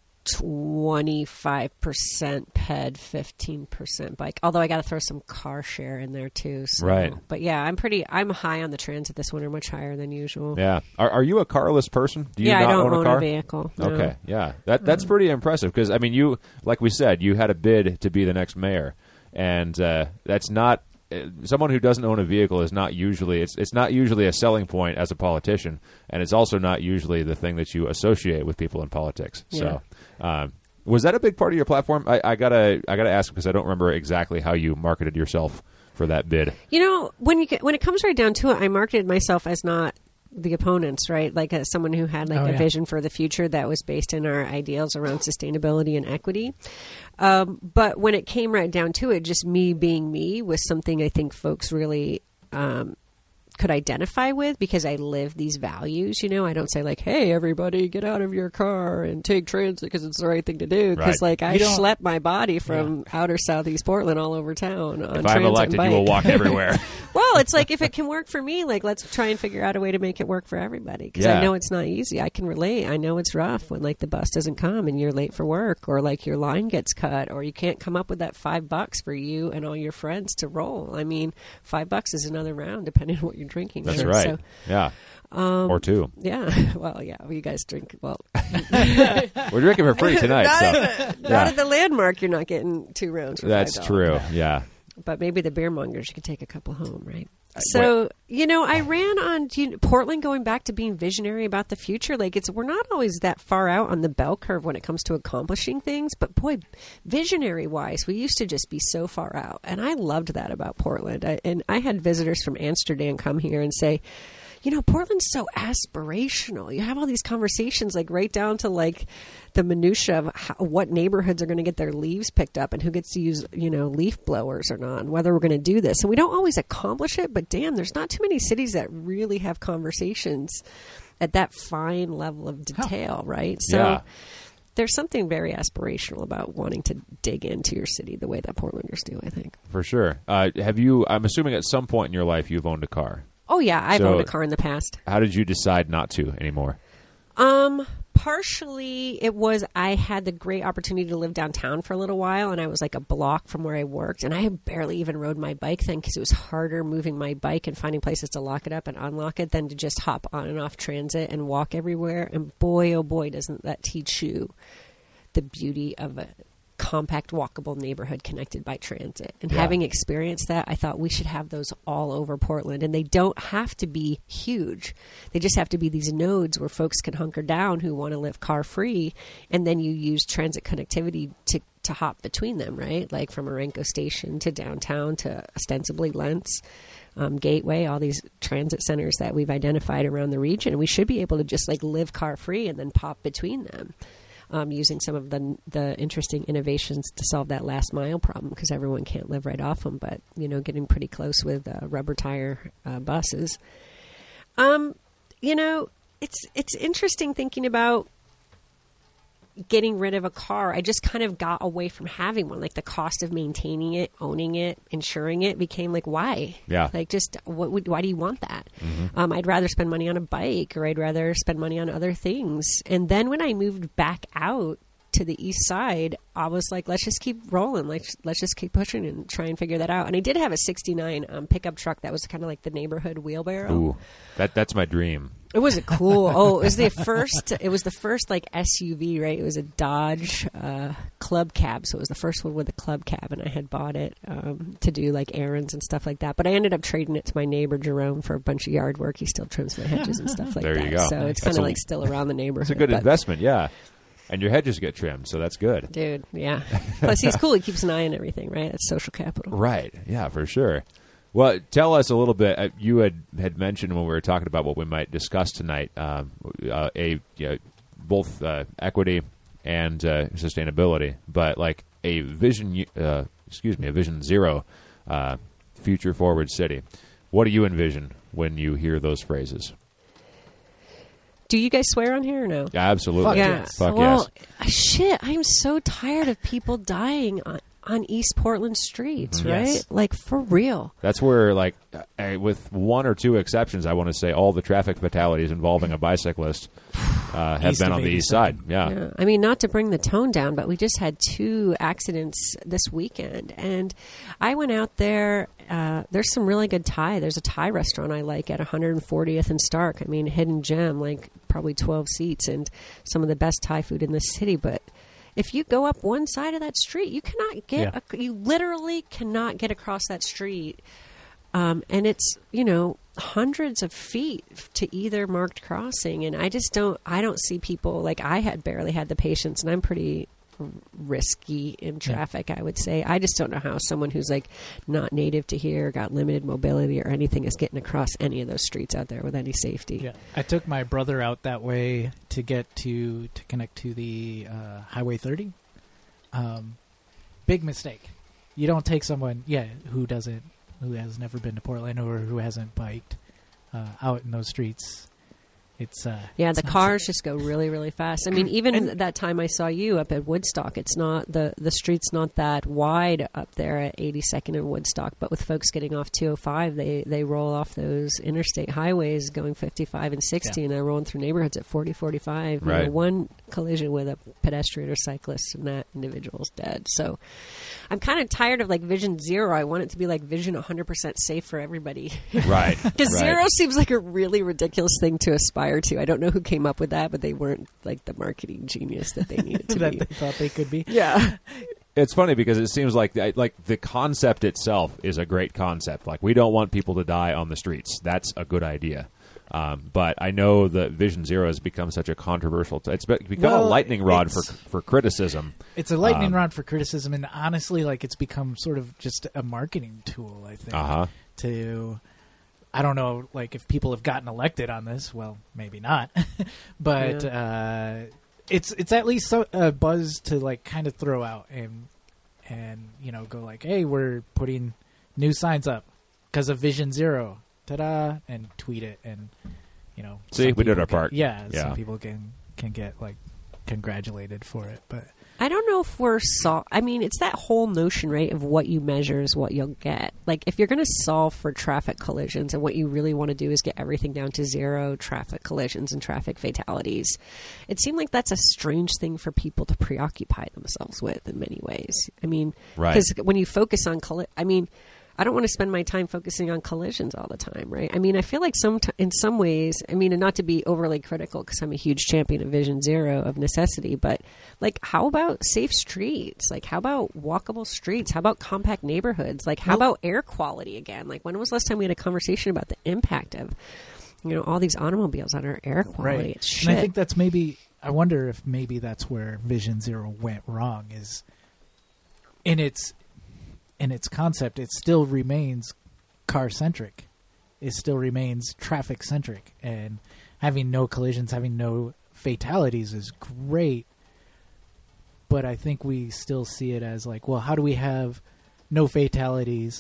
Speaker 3: twenty-five percent ped, fifteen percent bike. Although I got to throw some car share in there too. So.
Speaker 1: Right.
Speaker 3: But yeah, I'm pretty, I'm high on the transit this winter, much higher than usual.
Speaker 1: Yeah. Are, are you a carless person? Do you
Speaker 3: yeah,
Speaker 1: not
Speaker 3: I don't
Speaker 1: own a
Speaker 3: own
Speaker 1: car?
Speaker 3: a vehicle. no.
Speaker 1: Okay, yeah, that that's pretty impressive because I mean, you like we said, you had a bid to be the next mayor, and uh, that's not uh, someone who doesn't own a vehicle is not usually it's it's not usually a selling point as a politician, and it's also not usually the thing that you associate with people in politics. So, um, was that a big part of your platform? I, I gotta I gotta ask because I don't remember exactly how you marketed yourself for that bid.
Speaker 3: You know, when you get, when it comes right down to it, I marketed myself as not the opponents, right? Like as someone who had like
Speaker 2: Oh,
Speaker 3: a
Speaker 2: yeah.
Speaker 3: vision for the future that was based in our ideals around sustainability and equity. Um, but when it came right down to it, just me being me was something I think folks really um, could identify with because I live these values. You know, I don't say like, "Hey, everybody, get out of your car and take transit because it's the right thing to do." Because
Speaker 1: Right.
Speaker 3: like I
Speaker 2: You don't-
Speaker 3: schlep my body from outer southeast Portland all over town on
Speaker 1: If I'm
Speaker 3: transit and
Speaker 1: elected, you will
Speaker 3: bike.
Speaker 1: walk everywhere.
Speaker 3: Well, it's like if it can work for me, like let's try and figure out a way to make it work for everybody. Because
Speaker 1: Yeah.
Speaker 3: I know it's not easy. I can relate. I know it's rough when like the bus doesn't come and you're late for work, or like your line gets cut, or you can't come up with that five bucks for you and all your friends to roll. I mean, five bucks is another round depending on what you're drinking.
Speaker 1: That's
Speaker 3: Sure.
Speaker 1: right.
Speaker 3: So,
Speaker 1: yeah,
Speaker 3: um,
Speaker 1: or two.
Speaker 3: yeah. Well, yeah. Well, you guys drink. Well,
Speaker 1: We're drinking for free tonight.
Speaker 3: not,
Speaker 1: so.
Speaker 3: at the, not at the Landmark. You're not getting two rounds. For
Speaker 1: That's
Speaker 3: five dollars.
Speaker 1: true. Yeah.
Speaker 3: But maybe the beer mongers, you could take a couple home, right? So, you know, I ran on you know, Portland going back to being visionary about the future. Like, it's we're not always that far out on the bell curve when it comes to accomplishing things. But, boy, visionary-wise, we used to just be so far out. And I loved that about Portland. I, and I had visitors from Amsterdam come here and say, you know, Portland's so aspirational. You have all these conversations, like right down to like the minutia of how, what neighborhoods are going to get their leaves picked up and who gets to use, you know, leaf blowers or not, and whether we're going to do this. And we don't always accomplish it, but damn, there's not too many cities that really have conversations at that fine level of detail, right? So
Speaker 1: Yeah.
Speaker 3: there's something very aspirational about wanting to dig into your city the way that Portlanders do, I think.
Speaker 1: For sure. Uh, have you? I'm assuming at some point in your life you've owned a car.
Speaker 3: Oh, yeah, I've
Speaker 1: So-
Speaker 3: owned a car in the past.
Speaker 1: How did you decide not to anymore?
Speaker 3: Um, partially it was I had the great opportunity to live downtown for a little while, and I was like a block from where I worked, and I barely even rode my bike then because it was harder moving my bike and finding places to lock it up and unlock it than to just hop on and off transit and walk everywhere. And boy, oh boy, doesn't that teach you the beauty of a compact, walkable neighborhood connected by transit. And
Speaker 1: Yeah.
Speaker 3: having experienced that, I thought we should have those all over Portland. And they don't have to be huge. They just have to be these nodes where folks can hunker down who want to live car free. And then you use transit connectivity to, to hop between them, right? Like from Marenco Station to downtown to ostensibly Lentz. Um, Gateway, all these transit centers that we've identified around the region. And we should be able to just like live car free and then pop between them. Um, using some of the the interesting innovations to solve that last mile problem because everyone can't live right off them, but you know, getting pretty close with uh, rubber tire uh, buses. Um, you know, it's it's interesting thinking about getting rid of a car. I just kind of got away from having one. Like the cost of maintaining it, owning it, insuring it became like, why?
Speaker 1: Yeah.
Speaker 3: Like just what would, why do you want that? Mm-hmm. Um, I'd rather spend money on a bike or I'd rather spend money on other things. And then when I moved back out to the east side, I was like, let's just keep rolling. Let's, let's just keep pushing and try and figure that out. And I did have a sixty-nine um, pickup truck that was kind of like the neighborhood wheelbarrow.
Speaker 1: Ooh, that that's my dream.
Speaker 3: It was a cool. Oh, it was the first. It was the first like S U V, right? It was a Dodge uh, club cab, so it was the first one with a club cab, and I had bought it um, to do like errands and stuff like that. But I ended up trading it to my neighbor Jerome for a bunch of yard work. He still trims my hedges and stuff like
Speaker 1: There
Speaker 3: that.
Speaker 1: you go.
Speaker 3: So it's
Speaker 1: That's
Speaker 3: kind of
Speaker 1: a-
Speaker 3: like still around the neighborhood.
Speaker 1: It's a good
Speaker 3: but,
Speaker 1: investment. Yeah. And your hedges get trimmed, so that's good.
Speaker 3: Dude, yeah. Plus, he's cool. He keeps an eye on everything, right? That's social capital.
Speaker 1: Right. Yeah, for sure. Well, tell us a little bit. Uh, you had, had mentioned when we were talking about what we might discuss tonight, um, uh, a you know, both uh, equity and uh, sustainability, but like a vision, uh, excuse me, a vision zero, uh, future forward city. What do you envision when you hear those phrases?
Speaker 3: Do you guys swear on here or no?
Speaker 1: Absolutely.
Speaker 2: Fuck
Speaker 3: yeah.
Speaker 2: yes.
Speaker 1: Fuck
Speaker 3: well,
Speaker 1: yes.
Speaker 3: shit, I'm so tired of people dying on, on East Portland streets,
Speaker 1: Mm-hmm.
Speaker 3: right?
Speaker 2: Yes.
Speaker 3: Like, for real.
Speaker 1: That's where, like, uh, with one or two exceptions, I want to say all the traffic fatalities involving a bicyclist uh, have
Speaker 2: East
Speaker 1: been
Speaker 2: of
Speaker 1: on the east side.
Speaker 2: eighty-second.
Speaker 1: Yeah.
Speaker 3: Yeah. I mean, not to bring the tone down, but we just had two accidents this weekend. And I went out there. Uh, there's some really good Thai. There's a Thai restaurant I like at one hundred fortieth and Stark. I mean, hidden gem, like probably twelve seats and some of the best Thai food in the city. But if you go up one side of that street, you cannot get,
Speaker 2: Yeah.
Speaker 3: a, you literally cannot get across that street. Um, and it's, you know, hundreds of feet to either marked crossing. And I just don't, I don't see people, like I had barely had the patience, and I'm pretty r- risky in traffic, I would say. I just don't know how someone who's like not native to here, got limited mobility or anything, is getting across any of those streets out there with any safety.
Speaker 2: Yeah, I took my brother out that way to get to to connect to the uh, Highway thirty. Um, big mistake. You don't take someone, yeah, who doesn't, who has never been to Portland or who hasn't biked uh, out in those streets. It's uh,
Speaker 3: Yeah,
Speaker 2: it's
Speaker 3: the
Speaker 2: not
Speaker 3: cars
Speaker 2: safe.
Speaker 3: just go really, really fast. I mean, even
Speaker 2: And-
Speaker 3: that time I saw you up at Woodstock, it's not the the street's not that wide up there at eighty-second and Woodstock. But with folks getting off two oh five, they they roll off those interstate highways going fifty-five and sixty,
Speaker 2: Yeah.
Speaker 3: and they're rolling through neighborhoods at forty, forty-five. You know,
Speaker 1: Right.
Speaker 3: one collision with a pedestrian or cyclist, and that individual's dead. So I'm kind of tired of like Vision Zero. I want it to be like Vision one hundred percent safe for everybody.
Speaker 1: Right.
Speaker 3: Because
Speaker 1: right.
Speaker 3: zero seems like a really ridiculous thing to aspire to. I don't know who came up with that, but they weren't like the marketing genius that they needed to
Speaker 2: that
Speaker 3: be.
Speaker 2: they thought they could be.
Speaker 3: Yeah.
Speaker 1: It's funny because it seems like like the concept itself is a great concept. Like, we don't want people to die on the streets. That's a good idea. Um, but I know that Vision Zero has become such a controversial. T- it's be- become a
Speaker 2: Well,
Speaker 1: lightning rod for
Speaker 2: it's-
Speaker 1: for criticism.
Speaker 2: It's a lightning
Speaker 1: Um,
Speaker 2: rod for criticism, and honestly, like it's become sort of just a marketing tool. I think
Speaker 1: Uh huh.
Speaker 2: to, I don't know, like if people have gotten elected on this, well, maybe not, but uh, it's it's at least so, a buzz to like kind of throw out and and you know go like, hey, we're putting new signs up because of Vision Zero, ta-da, and tweet it, and you know,
Speaker 1: See,
Speaker 2: some
Speaker 1: we did
Speaker 2: people
Speaker 1: our
Speaker 2: get-
Speaker 1: part.
Speaker 2: Yeah,
Speaker 1: Yeah.
Speaker 2: some people can can get like congratulated for it, but.
Speaker 3: I don't know if we're sol- I mean, it's that whole notion, right, of what you measure is what you'll get. Like, if you're going to solve for traffic collisions and what you really want to do is get everything down to zero traffic collisions and traffic fatalities, it seemed like that's a strange thing for people to preoccupy themselves with in many ways. I mean,
Speaker 1: Right.
Speaker 3: because when you focus on colli- I mean, I don't want to spend my time focusing on collisions all the time, right? I mean, I feel like some t- in some ways, I mean, and not to be overly critical because I'm a huge champion of Vision Zero of necessity, but like, how about safe streets? Like, how about walkable streets? How about compact neighborhoods? Like, how
Speaker 2: Well-
Speaker 3: about air quality again? Like, when was the last time we had a conversation about the impact of, you know, all these automobiles on our air quality?
Speaker 2: Right.
Speaker 3: It's shit.
Speaker 2: And I think that's maybe, I wonder if maybe that's where Vision Zero went wrong, is in its in its concept, it still remains car centric. It still remains traffic centric, and having no collisions, having no fatalities is great. But I think we still see it as like, well, how do we have no fatalities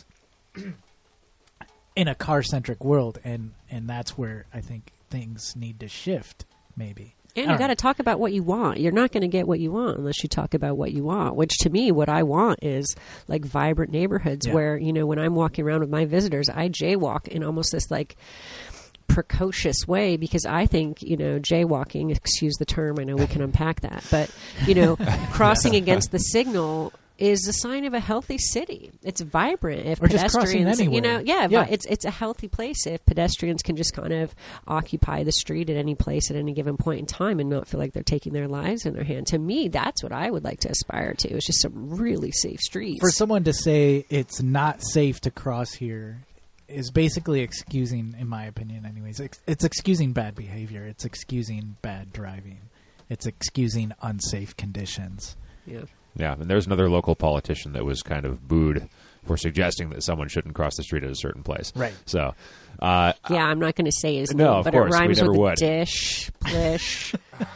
Speaker 2: in a car centric world? And and that's where I think things need to shift, maybe.
Speaker 3: And
Speaker 2: I
Speaker 3: you
Speaker 2: don't
Speaker 3: got to
Speaker 2: know.
Speaker 3: talk about what you want. You're not going to get what you want unless you talk about what you want, which to me, what I want is like vibrant neighborhoods
Speaker 2: Yeah.
Speaker 3: where, you know, when I'm walking around with my visitors, I jaywalk in almost this like precocious way because I think, you know, jaywalking, excuse the term, I know we can unpack that, but, you know, crossing against the signal is a sign of a healthy city. It's vibrant. If
Speaker 2: Or just crossing
Speaker 3: pedestrians, you know,
Speaker 2: anywhere.
Speaker 3: yeah,
Speaker 2: Yeah.
Speaker 3: vi- it's it's a healthy place if pedestrians can just kind of occupy the street at any place at any given point in time and not feel like they're taking their lives in their hand. To me, that's what I would like to aspire to. It's just some really safe streets.
Speaker 2: For someone to say it's not safe to cross here is basically excusing, in my opinion anyways, ex- it's excusing bad behavior. It's excusing bad driving. It's excusing unsafe conditions.
Speaker 3: Yeah.
Speaker 1: Yeah, and there's another local politician that was kind of booed for suggesting that someone shouldn't cross the street at a certain place.
Speaker 2: Right.
Speaker 1: So, uh,
Speaker 3: Yeah, I'm not going to say his
Speaker 1: No,
Speaker 3: name,
Speaker 1: of
Speaker 3: but
Speaker 1: course,
Speaker 3: it
Speaker 1: we
Speaker 3: rhymes
Speaker 1: never
Speaker 3: with
Speaker 1: would.
Speaker 3: dish, plish,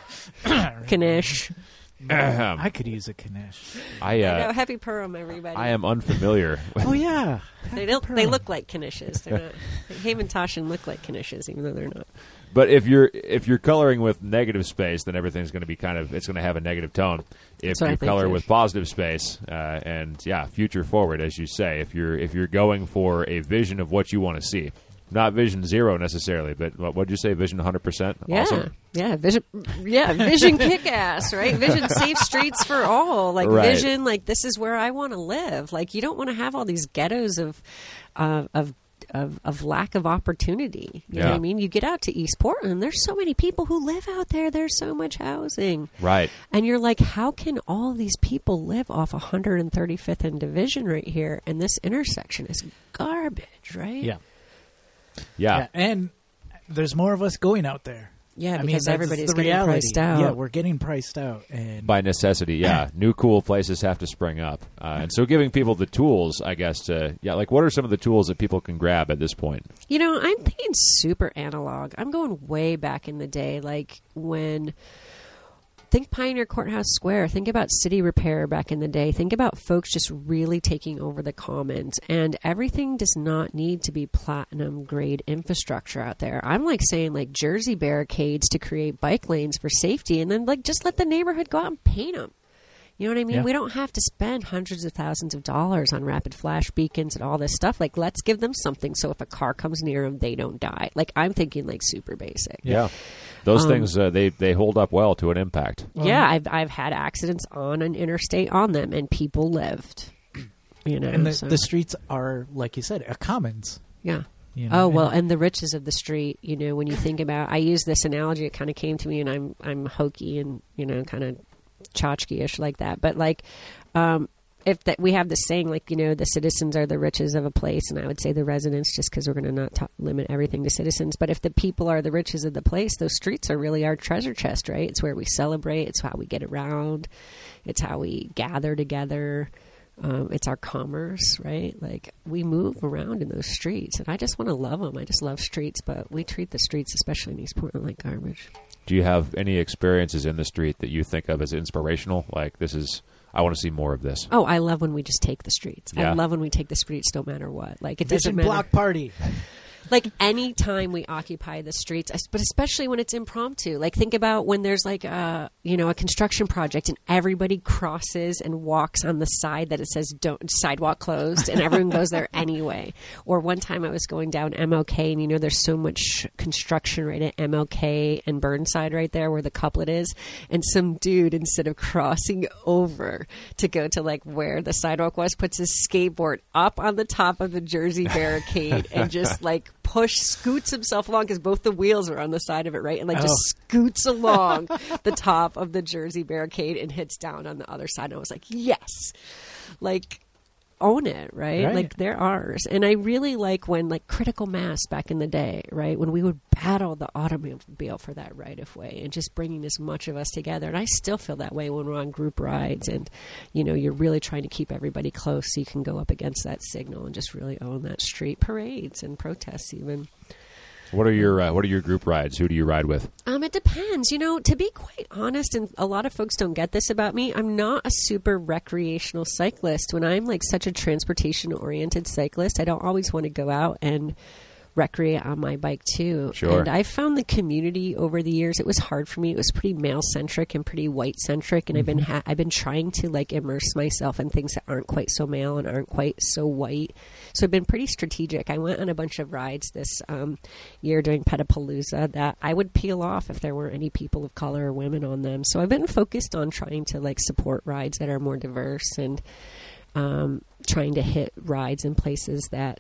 Speaker 3: knish.
Speaker 2: I could use a Kanish.
Speaker 1: I,
Speaker 3: I know,
Speaker 1: uh,
Speaker 3: happy Purim, everybody.
Speaker 1: I am unfamiliar. with
Speaker 2: Oh, yeah.
Speaker 3: They don't. They look like Knishes. They're not. Haven Toshin look like Knishes, even though they're not.
Speaker 1: But if you're if you're coloring with negative space, then everything's going to be kind of it's going to have a negative tone. If
Speaker 3: That's what I
Speaker 1: you
Speaker 3: think,
Speaker 1: color
Speaker 3: too.
Speaker 1: with positive space, uh, and yeah, future forward, as you say, if you're if you're going for a vision of what you want to see, not vision zero necessarily, but what would you say, vision one hundred percent?
Speaker 3: Yeah,
Speaker 1: Awesome.
Speaker 3: yeah, vision, yeah, vision kick ass, right? Vision safe streets for all, like
Speaker 1: Right.
Speaker 3: vision, like this is where I want to live. Like you don't want to have all these ghettos of, uh, of. Of, of lack of opportunity. You know
Speaker 1: Yeah.
Speaker 3: what I mean? You get out to East Portland, there's so many people who live out there. There's so much housing.
Speaker 1: Right.
Speaker 3: And you're like, how can all these people live off one hundred thirty-fifth and Division right here? And this intersection is garbage, right?
Speaker 2: Yeah.
Speaker 1: Yeah.
Speaker 2: Yeah, and there's more of us going out there.
Speaker 3: Yeah,
Speaker 2: I mean,
Speaker 3: because
Speaker 2: that's
Speaker 3: everybody's
Speaker 2: the
Speaker 3: getting
Speaker 2: reality.
Speaker 3: priced out.
Speaker 2: Yeah, we're getting priced out, and
Speaker 1: By necessity, yeah. New cool places have to spring up. Uh, and so giving people the tools, I guess, to, yeah, like what are some of the tools that people can grab at this point?
Speaker 3: You know, I'm thinking super analog. I'm going way back in the day, like when. Think Pioneer Courthouse Square. Think about city repair back in the day. Think about folks just really taking over the commons. And everything does not need to be platinum grade infrastructure out there. I'm like saying like Jersey barricades to create bike lanes for safety, and then like just let the neighborhood go out and paint them. You know what I mean?
Speaker 2: Yeah.
Speaker 3: We don't have to spend hundreds of thousands of dollars on rapid flash beacons and all this stuff. Like, let's give them something so if a car comes near them, they don't die. Like, I'm thinking like super basic.
Speaker 1: Yeah. Those
Speaker 3: Um,
Speaker 1: things, uh, they, they hold up well to an impact.
Speaker 3: Yeah, I've I've had accidents on an interstate on them, and people lived. You know,
Speaker 2: and the,
Speaker 3: so-
Speaker 2: the streets are, like you said, a commons.
Speaker 3: yeah.
Speaker 2: You know?
Speaker 3: Oh well,
Speaker 2: and,
Speaker 3: and the riches of the street. You know, when you think about, I use this analogy. It kind of came to me, and I'm I'm hokey and you know, kind of tchotchke-ish like that. But like, um, if that we have this saying, like you know, the citizens are the riches of a place, and I would say the residents, just because we're going to not ta- limit everything to citizens. But if the people are the riches of the place, those streets are really our treasure chest, right? It's where we celebrate. It's how we get around. It's how we gather together. Um, it's our commerce, right? Like we move around in those streets, and I just want to love them. I just love streets, but we treat the streets, especially in East Portland, like garbage.
Speaker 1: Do you have any experiences in the street that you think of as inspirational? Like, this is, I want to see more of this.
Speaker 3: Oh, I love when we just take the streets.
Speaker 1: Yeah.
Speaker 3: I love when we take the streets, no matter what. Like it
Speaker 2: Vision
Speaker 3: doesn't matter.
Speaker 2: block party.
Speaker 3: Like any time we occupy the streets, but especially when it's impromptu. Like think about when there's like a you know a construction project and everybody crosses and walks on the side that it says "don't sidewalk closed" and everyone goes there anyway. Or one time I was going down M L K and you know there's so much construction right at M L K and Burnside right there where the couplet is, and some dude instead of crossing over to go to like where the sidewalk was puts his skateboard up on the top of the Jersey barricade and just like push scoots himself along because both the wheels are on the side of it, right? And like just
Speaker 2: Oh.
Speaker 3: scoots along the top of the Jersey barricade and hits down on the other side. And I was like, yes, like own it, right?
Speaker 2: Right.
Speaker 3: Like they're ours. And I really like when like critical mass back in the day, right? When we would battle the automobile for that right of way and just bringing as much of us together. And I still feel that way when we're on group rides and, you know, you're really trying to keep everybody close so you can go up against that signal and just really own that street. Parades and protests even.
Speaker 1: What are your uh, What are your group rides? Who do you ride with?
Speaker 3: Um, it depends. You know, to be quite honest, and a lot of folks don't get this about me, I'm not a super recreational cyclist. When I'm like such a transportation-oriented cyclist, I don't always want to go out and recreate on my bike too.
Speaker 1: Sure.
Speaker 3: And I found the community over the years, it was hard for me. It was pretty male-centric and pretty white-centric, and I've been ha- I've been trying to like immerse myself in things that aren't quite so male and aren't quite so white. So I've been pretty strategic. I went on a bunch of rides this um, year during Petapalooza that I would peel off if there weren't any people of color or women on them. So I've been focused on trying to like support rides that are more diverse and um, trying to hit rides in places that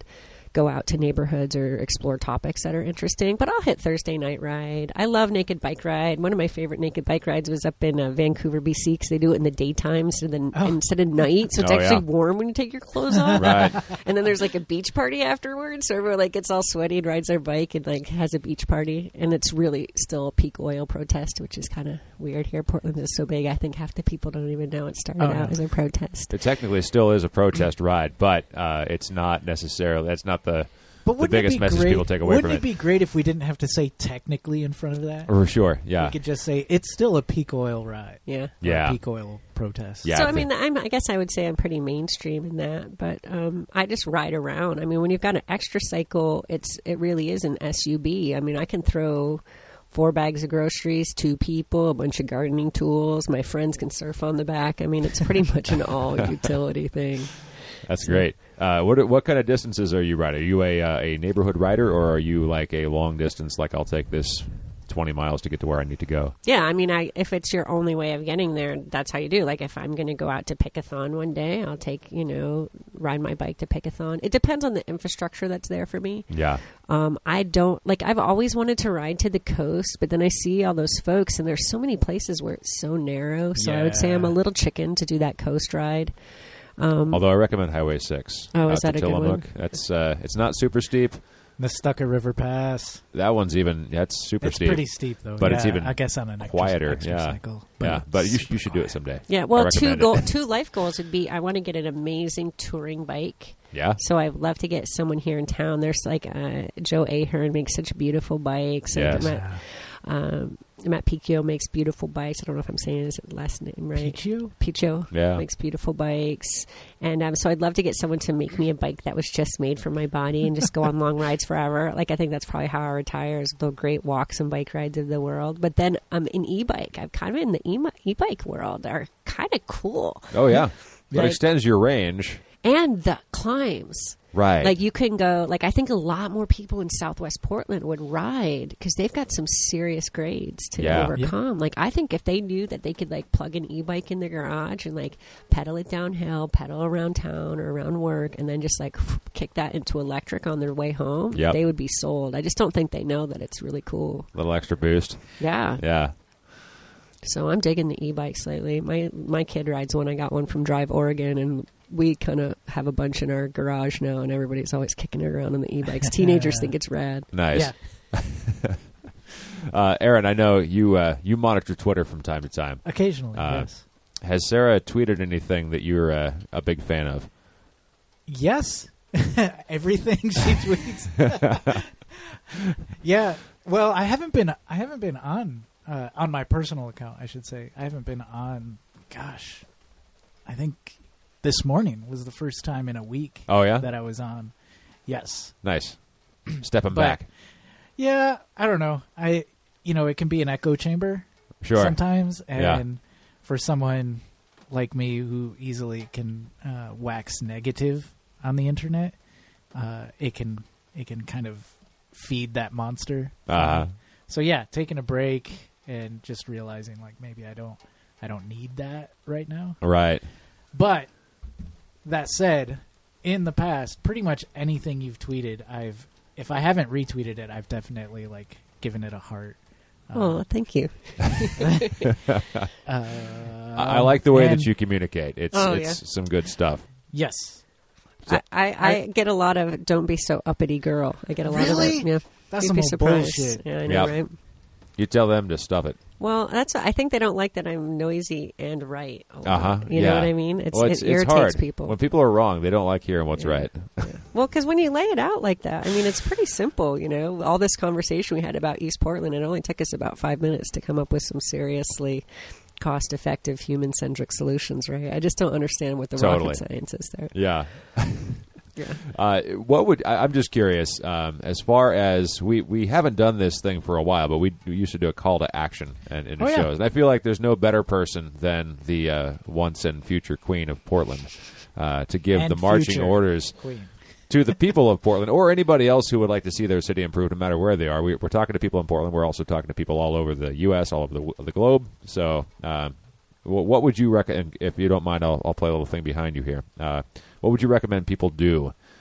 Speaker 3: go out to neighborhoods or explore topics that are interesting. But I'll hit Thursday night ride. I love naked bike ride. One of my favorite naked bike rides was up in uh, Vancouver, B C, because they do it in the daytime instead of,
Speaker 2: Oh.
Speaker 3: instead of night. So it's
Speaker 1: Oh,
Speaker 3: actually
Speaker 1: yeah.
Speaker 3: warm when you take your clothes off.
Speaker 1: Right.
Speaker 3: And then there's like a beach party afterwards. So everyone like gets all sweaty and rides their bike and like has a beach party. And it's really still a peak oil protest, which is kind of weird here. Portland is so big. I think half the people don't even know it started
Speaker 2: Oh,
Speaker 3: out
Speaker 2: yeah.
Speaker 3: as a protest.
Speaker 1: It technically still is a protest ride, but uh, it's not necessarily. That's not the
Speaker 2: But
Speaker 1: the
Speaker 2: wouldn't
Speaker 1: biggest
Speaker 2: it be
Speaker 1: message
Speaker 2: great,
Speaker 1: people take away
Speaker 2: wouldn't
Speaker 1: from
Speaker 2: it
Speaker 1: it.
Speaker 2: be great if we didn't have to say technically in front of that?
Speaker 1: For sure. Yeah.
Speaker 2: We could just say it's still a peak oil ride.
Speaker 3: Yeah.
Speaker 2: or a
Speaker 1: Yeah.
Speaker 2: peak oil protest.
Speaker 1: Yeah.
Speaker 3: So
Speaker 1: I
Speaker 3: I mean,
Speaker 1: think-
Speaker 3: I'm, I guess I would say I'm pretty mainstream in that, but um, I just ride around. I mean, when you've got an extra cycle, it's it really is an S U V. I mean, I can throw four bags of groceries, two people, a bunch of gardening tools. My friends can surf on the back. I mean, it's pretty much an all utility thing.
Speaker 1: That's great. Uh, what what kind of distances are you riding? Are you a uh, a neighborhood rider, or are you like a long distance? Like I'll take this twenty miles to get to where I need to go.
Speaker 3: Yeah, I mean, I if it's your only way of getting there, that's how you do. Like, if I'm going to go out to Pickathon one day, I'll take, you know, ride my bike to Pickathon. It depends on the infrastructure that's there for me.
Speaker 1: Yeah.
Speaker 3: Um, I don't, like, I've always wanted to ride to the coast, but then I see all those folks, and there's so many places where it's so narrow. So I would say I'm a
Speaker 2: Yeah.
Speaker 3: little chicken to do that coast ride. Um,
Speaker 1: Although I recommend Highway six.
Speaker 3: Oh,
Speaker 1: out
Speaker 3: is that
Speaker 1: to
Speaker 3: a good one?
Speaker 1: Tillamook. That's uh, it's not super steep.
Speaker 2: The Stucker River Pass.
Speaker 1: That one's even that's super
Speaker 2: It's
Speaker 1: steep.
Speaker 2: pretty steep though.
Speaker 1: But
Speaker 2: yeah,
Speaker 1: it's even
Speaker 2: I guess on an extra,
Speaker 1: quieter.
Speaker 2: extra
Speaker 1: yeah.
Speaker 2: cycle.
Speaker 1: yeah.
Speaker 2: it's
Speaker 1: But you sh- you
Speaker 2: super
Speaker 1: should do it
Speaker 2: quiet.
Speaker 1: someday.
Speaker 3: yeah, well,
Speaker 1: I
Speaker 3: two
Speaker 1: recommend
Speaker 3: goal,
Speaker 1: it.
Speaker 3: two life goals would be I want to get an amazing touring bike.
Speaker 1: Yeah.
Speaker 3: So I'd love to get someone here in town. There's like uh, Joe Ahern makes such beautiful bikes. And
Speaker 1: Yes.
Speaker 3: Matt, um, Matt Picchio makes beautiful bikes. I don't know if I'm saying his last name right.
Speaker 2: Pichu?
Speaker 3: Picchio
Speaker 1: Yeah.
Speaker 3: makes beautiful bikes. And um, so I'd love to get someone to make me a bike that was just made for my body and just go on long rides forever. Like, I think that's probably how I retire, is the great walks and bike rides of the world. But then um, an e-bike, I'm kind of in the e- e-bike world, are kind of cool.
Speaker 1: Oh yeah. But
Speaker 3: Like-
Speaker 1: it extends your range.
Speaker 3: And the climbs.
Speaker 1: Right.
Speaker 3: Like, you can go, like, I think a lot more people in Southwest Portland would ride because they've got some serious grades to
Speaker 1: Yeah.
Speaker 3: overcome. Like, I think if they knew that they could, like, plug an e-bike in their garage and, like, pedal it downhill, pedal around town or around work, and then just, like, kick that into electric on their way home,
Speaker 1: Yep.
Speaker 3: they would be sold. I just don't think they know that it's really cool.
Speaker 1: little extra boost.
Speaker 3: Yeah.
Speaker 1: Yeah.
Speaker 3: So I'm digging the e-bikes lately. My my kid rides one. I got one from Drive Oregon, and we kind of have a bunch in our garage now, and everybody's always kicking it around on the e-bikes. Teenagers think it's rad.
Speaker 1: Nice.
Speaker 2: Yeah.
Speaker 1: Uh, Aaron, I know you uh, you monitor Twitter from time to time.
Speaker 2: Occasionally,
Speaker 1: Uh,
Speaker 2: yes.
Speaker 1: Has Sarah tweeted anything that you're uh, a big fan of?
Speaker 2: Yes. Everything she tweets. Yeah. Well, I haven't been I haven't been on uh, on my personal account, I should say. I haven't been on gosh. I think this morning was the first time in a week
Speaker 1: Oh yeah.
Speaker 2: that I was on. Yes.
Speaker 1: Nice. Stepping
Speaker 2: But-
Speaker 1: back.
Speaker 2: Yeah, I don't know. I you know, it can be an echo chamber
Speaker 1: Sure.
Speaker 2: sometimes, and
Speaker 1: Yeah.
Speaker 2: for someone like me who easily can uh, wax negative on the internet, uh, it can it can kind of feed that monster. for
Speaker 1: Uh-huh.
Speaker 2: me. So yeah, taking a break and just realizing like maybe I don't I don't need that right now.
Speaker 1: Right.
Speaker 2: But that said, in the past, pretty much anything you've tweeted, I've if I haven't retweeted it, I've definitely like given it a heart.
Speaker 3: Oh, thank you.
Speaker 2: Uh,
Speaker 1: I, I like the way
Speaker 2: and-
Speaker 1: that you communicate. It's
Speaker 3: Oh,
Speaker 1: it's
Speaker 3: yeah.
Speaker 1: some good stuff.
Speaker 2: Yes.
Speaker 1: So-
Speaker 3: I, I, I get a lot of "don't be so uppity, girl." I get a lot
Speaker 2: Really?
Speaker 3: of that. Yeah,
Speaker 2: That's
Speaker 3: You'd
Speaker 2: some
Speaker 3: be
Speaker 2: old
Speaker 3: surprised.
Speaker 2: bullshit.
Speaker 3: Yeah, I know,
Speaker 1: Yep.
Speaker 3: right?
Speaker 1: You tell them to stuff it.
Speaker 3: Well, that's. I think they don't like that I'm noisy and right. a lot.
Speaker 1: Uh huh.
Speaker 3: You
Speaker 1: yeah.
Speaker 3: know what I mean? It's,
Speaker 1: well, it's,
Speaker 3: it
Speaker 1: it's
Speaker 3: irritates
Speaker 1: hard.
Speaker 3: people.
Speaker 1: When people are wrong, they don't like hearing what's
Speaker 3: Yeah.
Speaker 1: right.
Speaker 3: Well, because when you lay it out like that, I mean, it's pretty simple. You know, all this conversation we had about East Portland, it only took us about five minutes to come up with some seriously cost-effective, human-centric solutions. Right? I just don't understand what the
Speaker 1: Totally.
Speaker 3: rocket science is there.
Speaker 1: Yeah.
Speaker 3: Yeah.
Speaker 1: Uh, what would I, I'm just curious? Um, as far as we, we haven't done this thing for a while, but we, we used to do a call to action in, in the
Speaker 2: Oh, yeah.
Speaker 1: shows, and I feel like there's no better person than the uh, once and future Queen of Portland uh, to give
Speaker 2: And
Speaker 1: the marching
Speaker 2: future
Speaker 1: orders
Speaker 2: Queen.
Speaker 1: to the people of Portland, or anybody else who would like to see their city improved, no matter where they are. We, we're talking to people in Portland. We're also talking to people all over the U S, all over the, the globe. So, um, wh- what would you recommend? If you don't mind, I'll, I'll play a little thing behind you here. Uh, what would you recommend people do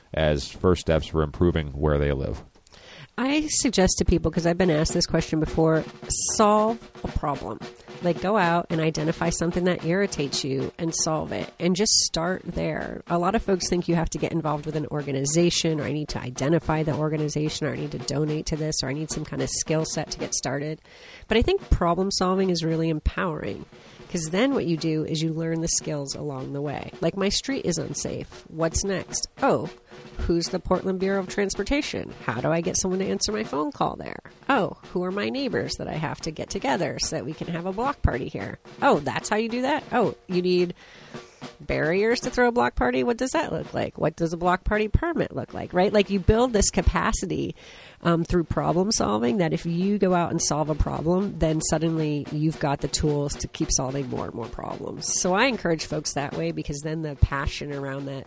Speaker 1: as first steps for improving where they live?
Speaker 3: I suggest to people, because I've been asked this question before, solve a problem. Like, go out and identify something that irritates you and solve it, and just start there. A lot of folks think you have to get involved with an organization, or I need to identify the organization, or I need to donate to this, or I need some kind of skill set to get started. But I think problem solving is really empowering, because then what you do is you learn the skills along the way. Like, my street is unsafe. What's next? Oh, who's the Portland Bureau of Transportation? How do I get someone to answer my phone call there? Oh, who are my neighbors that I have to get together so that we can have a block party here? Oh, that's how you do that? Oh, you need barriers to throw a block party? What does that look like? What does a block party permit look like, right? Like, you build this capacity um, through problem solving that if you go out and solve a problem, then suddenly you've got the tools to keep solving more and more problems. So I encourage folks that way, because then the passion around that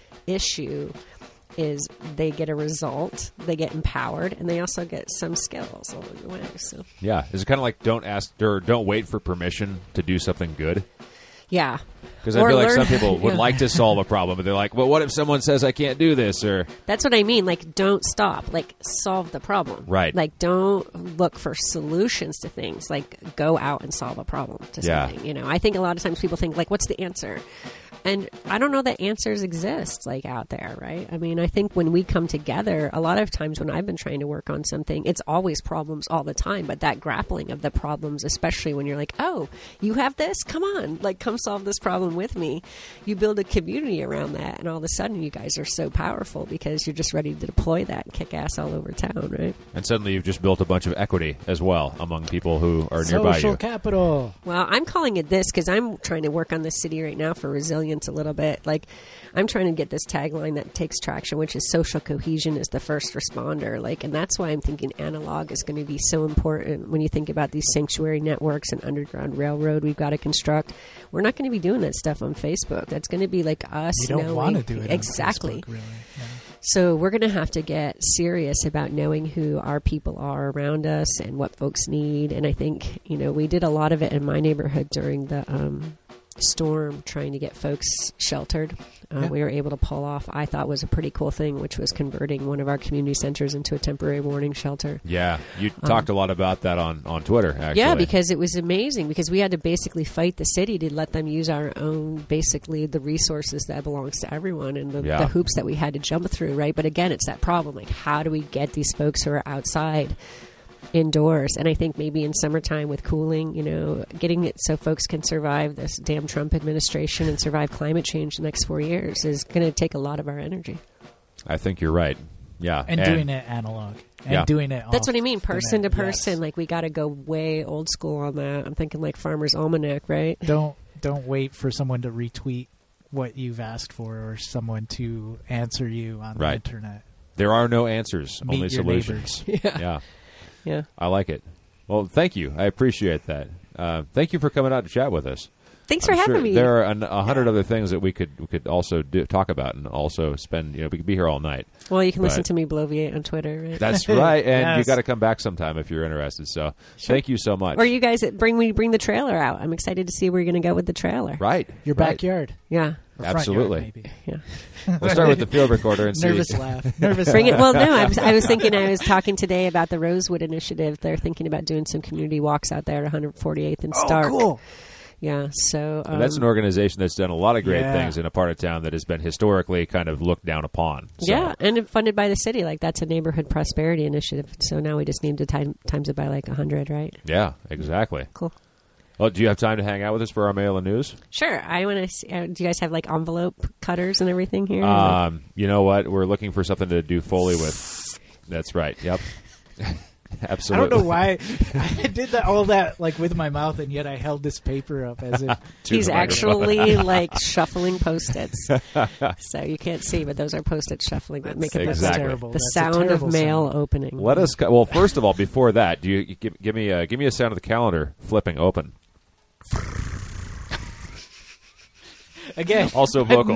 Speaker 3: issue is they get a result, they get empowered, and they also get some skills along the way. So
Speaker 1: Yeah. Is it kind of like don't ask or don't wait for permission to do something good?
Speaker 3: yeah.
Speaker 1: Because I
Speaker 3: Or
Speaker 1: feel like
Speaker 3: learn-
Speaker 1: some people would
Speaker 3: Yeah.
Speaker 1: like to solve a problem, but they're like, well, what if someone says I can't do this? Or
Speaker 3: That's what I mean. Like, don't stop. Like, solve the problem.
Speaker 1: Right.
Speaker 3: Like, don't look for solutions to things. Like, go out and solve a problem to
Speaker 1: Yeah.
Speaker 3: something. You know, I think a lot of times people think, like, what's the answer? And I don't know that answers exist, like, out there, right? I mean, I think when we come together, a lot of times when I've been trying to work on something, it's always problems all the time. But that grappling of the problems, especially when you're like, oh, you have this? Come on. Like, come solve this problem with me. You build a community around that, and all of a sudden you guys are so powerful because you're just ready to deploy that and kick ass all over town, right?
Speaker 1: and suddenly you've just built a bunch of equity as well among people who are nearby
Speaker 2: Social
Speaker 1: you.
Speaker 2: capital.
Speaker 3: Well, I'm calling it this because I'm trying to work on this city right now for resilience a little bit. Like, I'm trying to get this tagline that takes traction, which is social cohesion is the first responder. Like, and that's why I'm thinking analog is going to be so important when you think about these sanctuary networks and underground railroad we've got to construct. We're not going to be doing that stuff on Facebook. That's going to be like us.
Speaker 2: You don't
Speaker 3: knowing-
Speaker 2: want to do it on
Speaker 3: exactly.
Speaker 2: Facebook, really. Yeah.
Speaker 3: So we're going to have to get serious about knowing who our people are around us and what folks need. And I think, you know, we did a lot of it in my neighborhood during the um, storm, trying to get folks sheltered. Uh,
Speaker 2: Yeah.
Speaker 3: We were able to pull off, I thought was a pretty cool thing, which was converting one of our community centers into a temporary warning shelter.
Speaker 1: Yeah, you talked a lot about that on, on Twitter, actually.
Speaker 3: Yeah, because it was amazing, because we had to basically fight the city to let them use our own, basically the resources that belongs to everyone and the,
Speaker 1: Yeah.
Speaker 3: the hoops that we had to jump through, right? But again, it's that problem. Like, how do we get these folks who are outside indoors? And I think maybe in summertime with cooling, you know, getting it so folks can survive this damn Trump administration and survive climate change the next four years is going to take a lot of our energy.
Speaker 1: I think you're right. Yeah.
Speaker 2: And, doing it analog. And
Speaker 1: Yeah.
Speaker 2: doing it
Speaker 3: That's
Speaker 2: off
Speaker 3: what I mean,
Speaker 2: the
Speaker 3: person to
Speaker 2: net.
Speaker 3: person.
Speaker 2: Yes.
Speaker 3: Like, we got to go way old school on that. I'm thinking like Farmer's Almanac, right?
Speaker 2: Don't don't wait for someone to retweet what you've asked for or someone to answer you on the
Speaker 1: Right.
Speaker 2: internet.
Speaker 1: There are no answers,
Speaker 2: Meet
Speaker 1: only
Speaker 2: your
Speaker 1: solutions.
Speaker 3: Yeah.
Speaker 1: Yeah,
Speaker 3: Yeah.
Speaker 1: I like it. Well, thank you. I appreciate that. Uh, thank you for coming out to chat with us.
Speaker 3: Thanks
Speaker 1: I'm
Speaker 3: for having
Speaker 1: sure
Speaker 3: me.
Speaker 1: There are an, a hundred other things that we could we could also do, talk about and also spend. You know, we could be here all night.
Speaker 3: Well, you can listen
Speaker 1: But-
Speaker 3: to me bloviate on Twitter, right?
Speaker 1: That's right, and you
Speaker 2: Yes.
Speaker 1: got to come back sometime if you're interested. So, thank you so much.
Speaker 3: Or you guys bring me bring the trailer out. I'm excited to see where you're going to go with the trailer.
Speaker 1: right?
Speaker 2: Your
Speaker 1: right.
Speaker 2: backyard.
Speaker 3: Yeah.
Speaker 2: Or front
Speaker 1: Absolutely.
Speaker 2: yard, maybe.
Speaker 3: Yeah.
Speaker 1: We'll start with the field recorder and see.
Speaker 2: Nervous laugh. Nervous
Speaker 3: Bring it.
Speaker 2: laugh.
Speaker 3: Well, no, I was, I was thinking, I was talking today about the Rosewood Initiative. They're thinking about doing some community walks out there at one forty-eighth and
Speaker 2: Oh,
Speaker 3: Stark.
Speaker 2: cool.
Speaker 3: Yeah. So um,
Speaker 1: And that's an organization that's done a lot of great
Speaker 2: Yeah.
Speaker 1: things in a part of town that has been historically kind of looked down upon. So,
Speaker 3: yeah, and funded by the city. Like, that's a neighborhood prosperity initiative. So now we just need to time, times it by like a hundred, right?
Speaker 1: yeah, exactly.
Speaker 3: Cool.
Speaker 1: Well, do you have time to hang out with us for our mail and news?
Speaker 3: Sure. I want to. Uh, do you guys have like envelope cutters and everything here?
Speaker 1: Um, you know what? We're looking for something to do Foley with. That's right. Yep.
Speaker 2: I
Speaker 1: Absolutely.
Speaker 2: don't know why I did that all that like with my mouth, and yet I held this paper up as if
Speaker 1: To
Speaker 3: He's
Speaker 1: the microphone.
Speaker 3: actually like shuffling post-its. So you can't see, but those are post-it shuffling that make it
Speaker 2: that's
Speaker 3: the,
Speaker 1: Exactly.
Speaker 2: terrible.
Speaker 3: the
Speaker 2: That's a
Speaker 3: sound of
Speaker 2: terrible
Speaker 3: mail
Speaker 2: sound.
Speaker 3: opening.
Speaker 1: Let us. co- Well, first of all, before that, do you, you give, give me a give me a sound of the calendar flipping open?
Speaker 2: Again,
Speaker 1: Also vocal.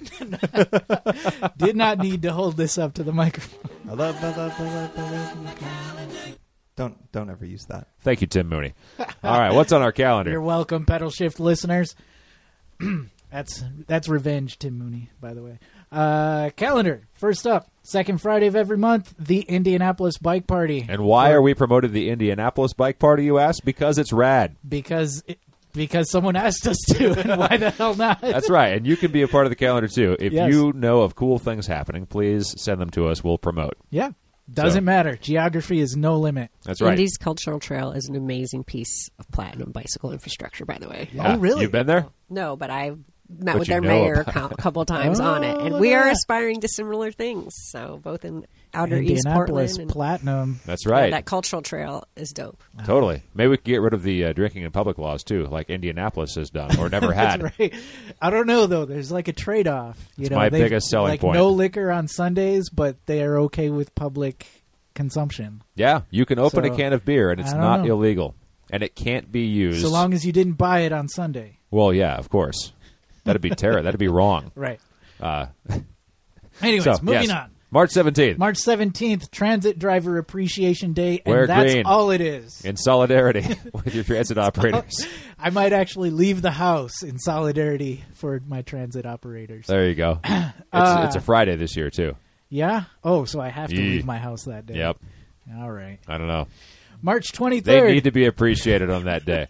Speaker 2: did not need to hold this up to the microphone.
Speaker 4: I love, love, love, love, love, love. Don't don't ever use that.
Speaker 1: Thank you, Tim Mooney. All right, what's on our
Speaker 2: You're
Speaker 1: calendar?
Speaker 2: welcome, Pedal Shift listeners. that's that's revenge, Tim Mooney, by the way. Uh, calendar. First up, second Friday of every month, the Indianapolis Bike Party.
Speaker 1: And why
Speaker 2: For-
Speaker 1: are we promoting the Indianapolis Bike Party, you ask? Because it's rad.
Speaker 2: Because it, because someone asked us to, and why the hell not?
Speaker 1: That's right. And you can be a part of the calendar, too. If
Speaker 2: Yes.
Speaker 1: you know of cool things happening, please send them to us. We'll promote.
Speaker 2: Yeah. Doesn't
Speaker 1: So-
Speaker 2: matter. Geography is no limit.
Speaker 1: That's right.
Speaker 3: Indy's Cultural Trail is an amazing piece of platinum bicycle infrastructure, by the way.
Speaker 1: Yeah.
Speaker 2: Oh, really?
Speaker 1: You've been there?
Speaker 3: No, but I've met
Speaker 1: But
Speaker 3: with
Speaker 1: you
Speaker 3: their
Speaker 1: know
Speaker 3: mayor a
Speaker 1: about
Speaker 3: cou- couple times
Speaker 2: Oh,
Speaker 3: on it. And
Speaker 2: look
Speaker 3: we
Speaker 2: at
Speaker 3: are
Speaker 2: that.
Speaker 3: aspiring to similar things. So both in outer East
Speaker 2: Indianapolis
Speaker 3: Portland and
Speaker 2: Platinum.
Speaker 1: That's
Speaker 3: yeah,
Speaker 1: right.
Speaker 3: that cultural trail is dope.
Speaker 1: Totally. Maybe we could get rid of the uh, drinking in public laws, too, like Indianapolis has done or never had.
Speaker 2: That's right. I don't know though. There's like a trade-off. You
Speaker 1: It's
Speaker 2: know,
Speaker 1: my
Speaker 2: they've-
Speaker 1: biggest selling
Speaker 2: like
Speaker 1: point.
Speaker 2: no liquor on Sundays, but they are okay with public consumption.
Speaker 1: Yeah, you can open
Speaker 2: So,
Speaker 1: a can of beer, and it's
Speaker 2: I don't
Speaker 1: not
Speaker 2: know.
Speaker 1: illegal. And it can't be used.
Speaker 2: So long as you didn't buy it on Sunday.
Speaker 1: Well, yeah, of course. That'd be terror. That'd be wrong.
Speaker 2: Right.
Speaker 1: Uh,
Speaker 2: Anyways,
Speaker 1: so,
Speaker 2: moving
Speaker 1: yes.
Speaker 2: on.
Speaker 1: March seventeenth,
Speaker 2: March seventeenth, Transit Driver Appreciation Day, and
Speaker 1: Wear
Speaker 2: that's
Speaker 1: green.
Speaker 2: all it is.
Speaker 1: in solidarity with your transit operators.
Speaker 2: I might actually leave the house in solidarity for my transit operators.
Speaker 1: There you go. It's,
Speaker 2: Uh,
Speaker 1: it's a Friday this year, too.
Speaker 2: Yeah? Oh, so I have to
Speaker 1: Yee.
Speaker 2: leave my house that day.
Speaker 1: Yep.
Speaker 2: All right.
Speaker 1: I don't know.
Speaker 2: March
Speaker 1: They
Speaker 2: twenty-third.
Speaker 1: need to be appreciated on that day.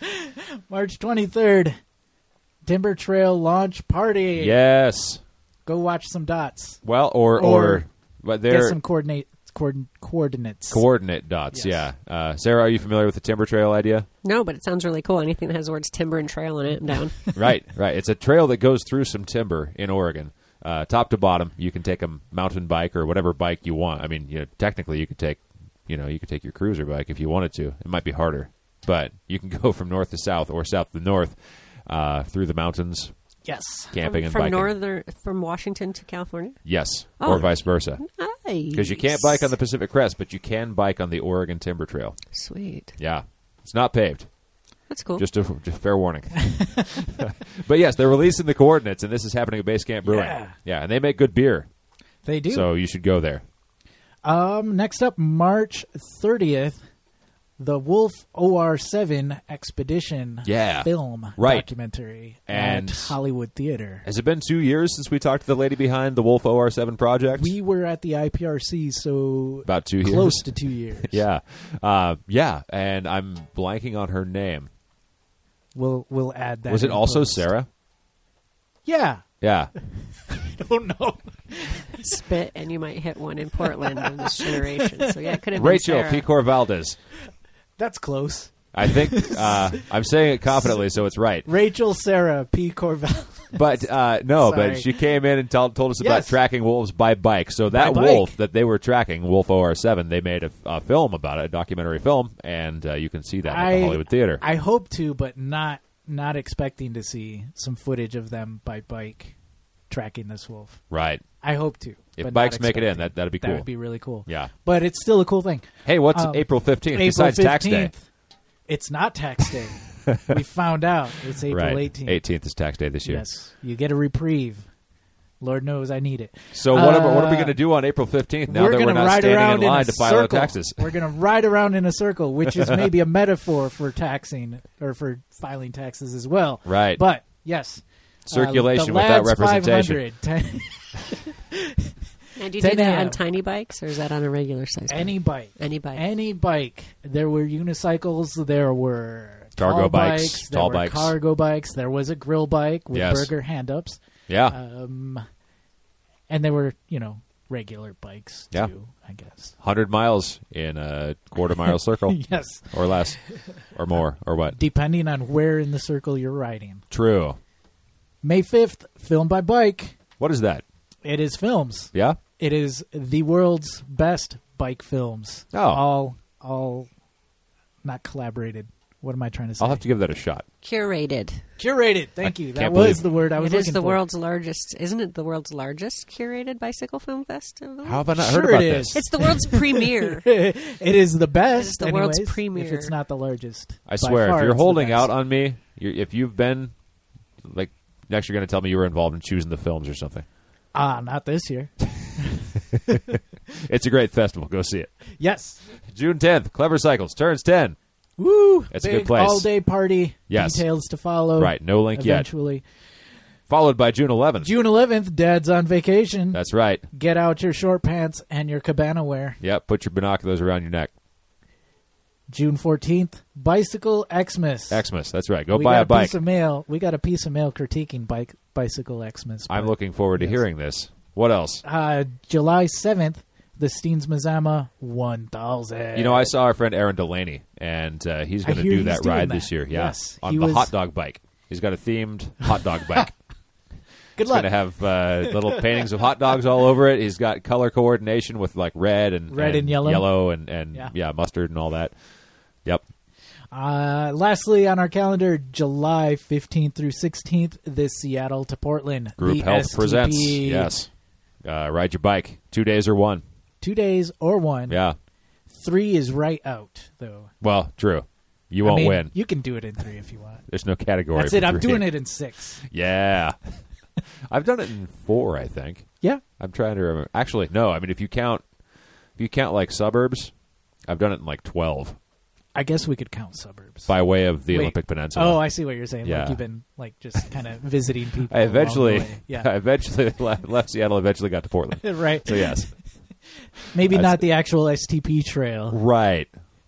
Speaker 2: March twenty-third, Timber Trail Launch Party.
Speaker 1: Yes.
Speaker 2: Go watch some dots.
Speaker 1: Well, or,
Speaker 2: Or
Speaker 1: or, but
Speaker 2: Get
Speaker 1: they're
Speaker 2: some coordinate coord- coordinates.
Speaker 1: coordinate dots,
Speaker 2: Yes.
Speaker 1: yeah. Uh, Sarah, are you familiar with the Timber Trail idea?
Speaker 3: No, but it sounds really cool. Anything that has the words timber and trail in it, I'm down.
Speaker 1: Right, right. It's a trail that goes through some timber in Oregon, uh, top to bottom. You can take a mountain bike or whatever bike you want. I mean, you know, technically, you could take, you know, you could take your cruiser bike if you wanted to. It might be harder, but you can go from north to south or south to north uh, through the mountains,
Speaker 2: Yes.
Speaker 1: camping
Speaker 3: from
Speaker 1: and
Speaker 3: from
Speaker 1: biking.
Speaker 3: northern, from Washington to California.
Speaker 1: Yes,
Speaker 3: Oh.
Speaker 1: or vice versa.
Speaker 3: Nice.
Speaker 1: Because you can't bike on the Pacific Crest, but you can bike on the Oregon Timber Trail.
Speaker 3: Sweet.
Speaker 1: Yeah, it's not paved.
Speaker 3: That's cool.
Speaker 1: Just a just fair warning. But yes, they're releasing the coordinates, and this is happening at Base Camp Brewing.
Speaker 2: Yeah.
Speaker 1: Yeah, and they make good beer,
Speaker 2: They do.
Speaker 1: so you should go there.
Speaker 2: Um, next up, March thirtieth, the Wolf O R seven Expedition
Speaker 1: Yeah.
Speaker 2: film
Speaker 1: Right.
Speaker 2: documentary
Speaker 1: And-
Speaker 2: at Hollywood Theater.
Speaker 1: Has it been two years since we talked to the lady behind the Wolf O R seven project?
Speaker 2: We were at the I P R C, so
Speaker 1: About two
Speaker 2: close
Speaker 1: years.
Speaker 2: to two years.
Speaker 1: Yeah, uh, yeah, and I'm blanking on her name.
Speaker 2: We'll we'll add that.
Speaker 1: Was it
Speaker 2: in
Speaker 1: also
Speaker 2: post.
Speaker 1: Sarah?
Speaker 2: Yeah.
Speaker 1: Yeah,
Speaker 2: I don't know.
Speaker 3: Spit, and you might hit one in Portland in this generation. So yeah, it could have
Speaker 1: Rachel
Speaker 3: been Sarah.
Speaker 1: Picor Valdez.
Speaker 2: That's close.
Speaker 1: I think uh, I'm saying it confidently, so it's right.
Speaker 2: Rachel Sarah P. Corval.
Speaker 1: But uh, no,
Speaker 2: Sorry.
Speaker 1: but she came in and told told us about
Speaker 2: Yes.
Speaker 1: tracking wolves by bike. So that
Speaker 2: By bike.
Speaker 1: wolf that they were tracking, Wolf O R seven, they made a, a film about it, a documentary film, and uh, you can see that at the Hollywood Theater.
Speaker 2: I hope to, but not not expecting to see some footage of them by bike tracking this wolf.
Speaker 1: Right.
Speaker 2: I hope to.
Speaker 1: If
Speaker 2: but
Speaker 1: bikes
Speaker 2: not
Speaker 1: make it in,
Speaker 2: expecting.
Speaker 1: that- that'd be
Speaker 2: That
Speaker 1: cool.
Speaker 2: would be really cool.
Speaker 1: Yeah.
Speaker 2: But it's still a cool thing.
Speaker 1: Hey, what's
Speaker 2: Um,
Speaker 1: April fifteenth
Speaker 2: April
Speaker 1: besides tax day?
Speaker 2: fifteenth, It's not tax day. We found out. It's April
Speaker 1: Right.
Speaker 2: eighteenth.
Speaker 1: eighteenth is tax day this year.
Speaker 2: Yes. You get a reprieve. Lord knows I need it.
Speaker 1: So what, am, what are we
Speaker 2: Uh,
Speaker 1: going to do on April fifteenth now
Speaker 2: we're
Speaker 1: that we're
Speaker 2: gonna
Speaker 1: not
Speaker 2: ride
Speaker 1: standing
Speaker 2: around
Speaker 1: in line
Speaker 2: a
Speaker 1: to file our
Speaker 2: circle.
Speaker 1: taxes?
Speaker 2: We're going to ride around in a circle, which is maybe a metaphor for taxing or for filing taxes as well.
Speaker 1: Right.
Speaker 2: But yes,
Speaker 1: Circulation
Speaker 2: uh, the
Speaker 1: without
Speaker 2: Lads
Speaker 1: representation.
Speaker 2: five hundred,
Speaker 3: Now, do you
Speaker 2: ten
Speaker 3: do that
Speaker 2: a.m.
Speaker 3: on tiny bikes, or is that on a regular size bike?
Speaker 2: any bike,
Speaker 3: Any bike.
Speaker 2: any bike. There were unicycles. There were
Speaker 1: Cargo
Speaker 2: tall
Speaker 1: bikes,
Speaker 2: bikes. There
Speaker 1: tall
Speaker 2: were
Speaker 1: bikes.
Speaker 2: cargo bikes. There was a grill bike with
Speaker 1: Yes.
Speaker 2: burger hand-ups.
Speaker 1: Yeah.
Speaker 2: Um, and there were, you know, regular bikes
Speaker 1: Yeah.
Speaker 2: too, I guess.
Speaker 1: one hundred miles in a quarter mile circle
Speaker 2: Yes.
Speaker 1: or less or more or what?
Speaker 2: Depending on where in the circle you're riding.
Speaker 1: True.
Speaker 2: May fifth, Film by Bike.
Speaker 1: What is that?
Speaker 2: It is films.
Speaker 1: Yeah?
Speaker 2: It is the world's best bike films.
Speaker 1: Oh.
Speaker 2: All, all not collaborated. What am I trying to say?
Speaker 1: I'll have to give that a shot.
Speaker 3: Curated.
Speaker 2: Curated. Thank you. That
Speaker 1: can't
Speaker 2: was
Speaker 1: believe-
Speaker 2: the word I was
Speaker 3: It
Speaker 2: looking
Speaker 3: is the
Speaker 2: for.
Speaker 3: world's largest, isn't it the world's largest curated bicycle film festival?
Speaker 1: How have I not
Speaker 2: Sure
Speaker 1: heard about
Speaker 2: it
Speaker 1: this?
Speaker 2: is.
Speaker 3: It's the world's premiere.
Speaker 2: It is the best.
Speaker 3: It is the world's
Speaker 2: anyways,
Speaker 3: premiere.
Speaker 2: If it's not the largest.
Speaker 1: I
Speaker 2: By
Speaker 1: swear,
Speaker 2: far,
Speaker 1: if you're
Speaker 2: it's the
Speaker 1: holding
Speaker 2: best.
Speaker 1: out on me, you're, if you've been, like, next you're going to tell me you were involved in choosing the films or something.
Speaker 2: Ah, not this year.
Speaker 1: It's a great festival. Go see it.
Speaker 2: Yes.
Speaker 1: June tenth, Clever Cycles turns ten.
Speaker 2: Woo!
Speaker 1: It's a
Speaker 2: Big
Speaker 1: good place.
Speaker 2: all-day party.
Speaker 1: Yes.
Speaker 2: Details to follow.
Speaker 1: Right, no link yet.
Speaker 2: Eventually.
Speaker 1: Followed by June eleventh.
Speaker 2: June eleventh, Dad's on vacation.
Speaker 1: That's right.
Speaker 2: Get out your short pants and your cabana wear.
Speaker 1: Yep, put your binoculars around your neck.
Speaker 2: June fourteenth, Bicycle Xmas.
Speaker 1: Xmas, that's right. Go
Speaker 2: we
Speaker 1: buy
Speaker 2: got
Speaker 1: a bike.
Speaker 2: Piece of mail. We got a piece of mail critiquing bike Bicycle Xmas.
Speaker 1: I'm
Speaker 2: but-
Speaker 1: looking forward to
Speaker 2: yes.
Speaker 1: hearing this. What else?
Speaker 2: Uh, July seventh, the Steens Mazama one thousand.
Speaker 1: You know, I saw our friend Aaron Delaney, and uh, he's
Speaker 2: I
Speaker 1: going to
Speaker 2: hear
Speaker 1: do
Speaker 2: he's
Speaker 1: that
Speaker 2: doing
Speaker 1: ride
Speaker 2: that.
Speaker 1: this year. Yeah,
Speaker 2: Yes,
Speaker 1: on
Speaker 2: he
Speaker 1: the
Speaker 2: was-
Speaker 1: hot dog bike. He's got a themed hot dog bike.
Speaker 2: Good
Speaker 1: He's
Speaker 2: luck.
Speaker 1: going to have uh, little paintings of hot dogs all over it. He's got color coordination with like red and
Speaker 2: Red and yellow.
Speaker 1: yellow and, and yeah.
Speaker 2: Yeah.
Speaker 1: mustard and all that. Yep.
Speaker 2: Uh, lastly, on our calendar, July fifteenth through sixteenth, the Seattle to Portland.
Speaker 1: Group
Speaker 2: the
Speaker 1: Health
Speaker 2: S T P.
Speaker 1: presents. Yes. Uh, ride your bike. Two days or one.
Speaker 2: Two days or one.
Speaker 1: Yeah.
Speaker 2: Three is right out, though.
Speaker 1: Well, true. You
Speaker 2: I
Speaker 1: won't
Speaker 2: mean,
Speaker 1: win.
Speaker 2: You can do it in three if you want.
Speaker 1: There's no category.
Speaker 2: That's
Speaker 1: for
Speaker 2: it. I'm
Speaker 1: three.
Speaker 2: doing it in six.
Speaker 1: Yeah. I've done it in four, I think.
Speaker 2: Yeah.
Speaker 1: I'm trying to remember. Actually, no. I mean, if you count, if you count like suburbs, I've done it in like twelve
Speaker 2: I guess we could count suburbs.
Speaker 1: by way of the
Speaker 2: Wait.
Speaker 1: Olympic Peninsula.
Speaker 2: Oh, I see what you're saying.
Speaker 1: Yeah.
Speaker 2: Like you've been like just kind of visiting people.
Speaker 1: I eventually,
Speaker 2: along the way.
Speaker 1: I
Speaker 2: Yeah.
Speaker 1: eventually left, left Seattle. Eventually got to Portland.
Speaker 2: right.
Speaker 1: So yes,
Speaker 2: Maybe
Speaker 1: That's-
Speaker 2: not the actual S T P trail.
Speaker 1: right.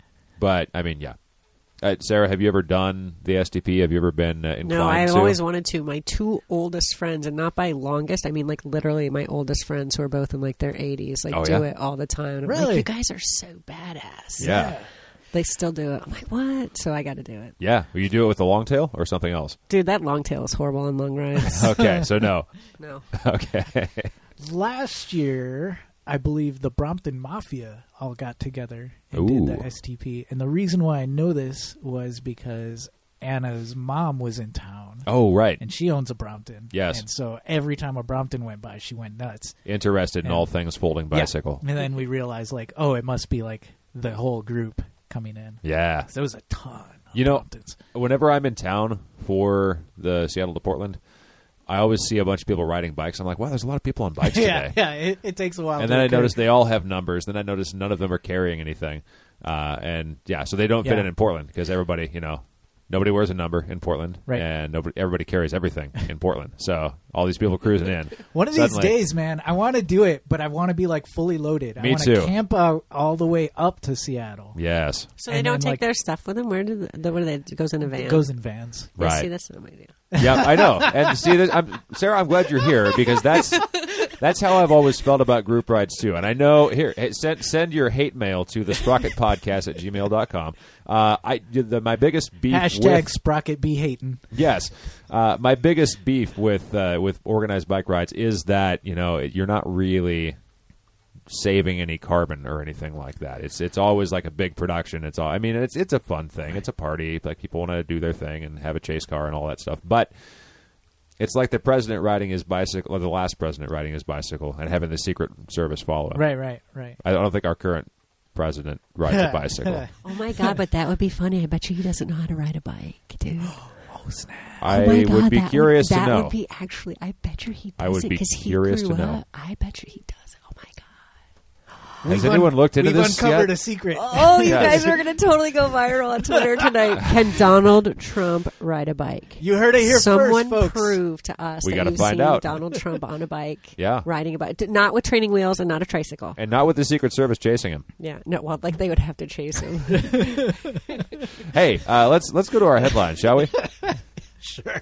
Speaker 1: But I mean, yeah. Uh, Sarah, have you ever done the S T P? Have you ever been uh, inclined
Speaker 3: No, I've
Speaker 1: to?
Speaker 3: always wanted to. My two oldest friends, and not by longest, I mean like literally my oldest friends who are both in like their eighties, like
Speaker 1: Oh,
Speaker 3: do
Speaker 1: yeah?
Speaker 3: it all the time. And I'm
Speaker 2: Really?
Speaker 3: like, you guys are so badass.
Speaker 1: Yeah.
Speaker 3: They still do it. I'm like, what? So I got to do it.
Speaker 1: Yeah. Will you do it with the long tail or something else?
Speaker 3: Dude, that long tail is horrible on long rides.
Speaker 1: Okay. So no.
Speaker 3: No.
Speaker 1: Okay.
Speaker 2: Last year, I believe the Brompton Mafia all got together and
Speaker 1: Ooh.
Speaker 2: did the S T P. And the reason why I know this was because Anna's mom was in town.
Speaker 1: Oh, right.
Speaker 2: And she owns a Brompton.
Speaker 1: Yes.
Speaker 2: And so every time a Brompton went by, she went nuts.
Speaker 1: Interested in
Speaker 2: And-
Speaker 1: all things folding bicycle.
Speaker 2: Yeah. And then we realized, like, oh, it must be like the whole group coming in.
Speaker 1: Yeah.
Speaker 2: So there was a ton of
Speaker 1: You know,
Speaker 2: Bromptons.
Speaker 1: Whenever I'm in town for the Seattle to Portland, I always see a bunch of people riding bikes. I'm like, wow, there's a lot of people on bikes
Speaker 2: yeah,
Speaker 1: today.
Speaker 2: yeah. It, it takes a while.
Speaker 1: And
Speaker 2: to
Speaker 1: then I
Speaker 2: occur.
Speaker 1: notice they all have numbers. Then I notice none of them are carrying anything. Uh, and yeah, so they don't fit
Speaker 2: Yeah.
Speaker 1: in in Portland because everybody, you know, nobody wears a number in Portland,
Speaker 2: Right.
Speaker 1: and nobody, everybody carries everything in Portland. So all these people cruising in.
Speaker 2: One of these
Speaker 1: Suddenly-
Speaker 2: days, man, I want to do it, but I want to be like fully loaded. I
Speaker 1: Me
Speaker 2: want
Speaker 1: too.
Speaker 2: to camp out all the way up to Seattle.
Speaker 1: Yes,
Speaker 3: So they
Speaker 2: And
Speaker 3: don't
Speaker 2: then,
Speaker 3: take
Speaker 2: like-
Speaker 3: their stuff with them? Where do the, what do they, it goes in a van?
Speaker 2: It goes in vans.
Speaker 3: Yeah,
Speaker 1: right.
Speaker 3: See, that's not my idea.
Speaker 1: Yeah, I know. And see, that, I'm, Sarah, I'm glad you're here because that's that's how I've always felt about group rides too. And I know here, hey, send send your hate mail to the sprocket podcast at gmail dot com. Uh, I the, my biggest beef
Speaker 2: Hashtag
Speaker 1: with
Speaker 2: Sprocket be hating.
Speaker 1: yes, uh, my biggest beef with uh, with organized bike rides is that you know you're not really saving any carbon or anything like that. It's it's always like a big production. It's all I mean it's it's a fun thing. It's a party. Like people want to do their thing and have a chase car and all that stuff. But it's like the president riding his bicycle or the last president riding his bicycle and having the Secret Service follow him.
Speaker 2: Right, right, right.
Speaker 1: I don't think our current president rides a bicycle.
Speaker 3: Oh my god, but that would be funny. I bet you he doesn't know how to ride a bike, dude.
Speaker 2: Oh, snap.
Speaker 1: I
Speaker 3: oh my God,
Speaker 1: would be
Speaker 3: that
Speaker 1: curious
Speaker 3: would,
Speaker 1: to
Speaker 3: that
Speaker 1: know.
Speaker 3: would be actually. I bet you he does
Speaker 1: I would
Speaker 3: it
Speaker 1: be
Speaker 3: because he
Speaker 1: curious
Speaker 3: grew
Speaker 1: to know.
Speaker 3: up. I bet you he does it. Oh my god.
Speaker 1: Has
Speaker 2: We've
Speaker 1: anyone looked into
Speaker 2: we've
Speaker 1: this
Speaker 2: uncovered
Speaker 1: yet?
Speaker 2: a secret.
Speaker 3: Oh, you
Speaker 1: Yes.
Speaker 3: guys are going to totally go viral on Twitter tonight. Can Donald Trump ride a bike?
Speaker 2: You heard it here
Speaker 3: Someone
Speaker 2: first, folks.
Speaker 3: prove to us
Speaker 1: We
Speaker 3: that
Speaker 1: gotta
Speaker 3: you've
Speaker 1: find
Speaker 3: seen
Speaker 1: out.
Speaker 3: Donald Trump on a bike.
Speaker 1: Yeah.
Speaker 3: Riding a bike. D- Not with training wheels and not a tricycle.
Speaker 1: And not with the Secret Service chasing him.
Speaker 3: Yeah. No, well, like they would have to chase him.
Speaker 1: Hey, uh, let's let's go to our headline, shall we?
Speaker 2: Sure.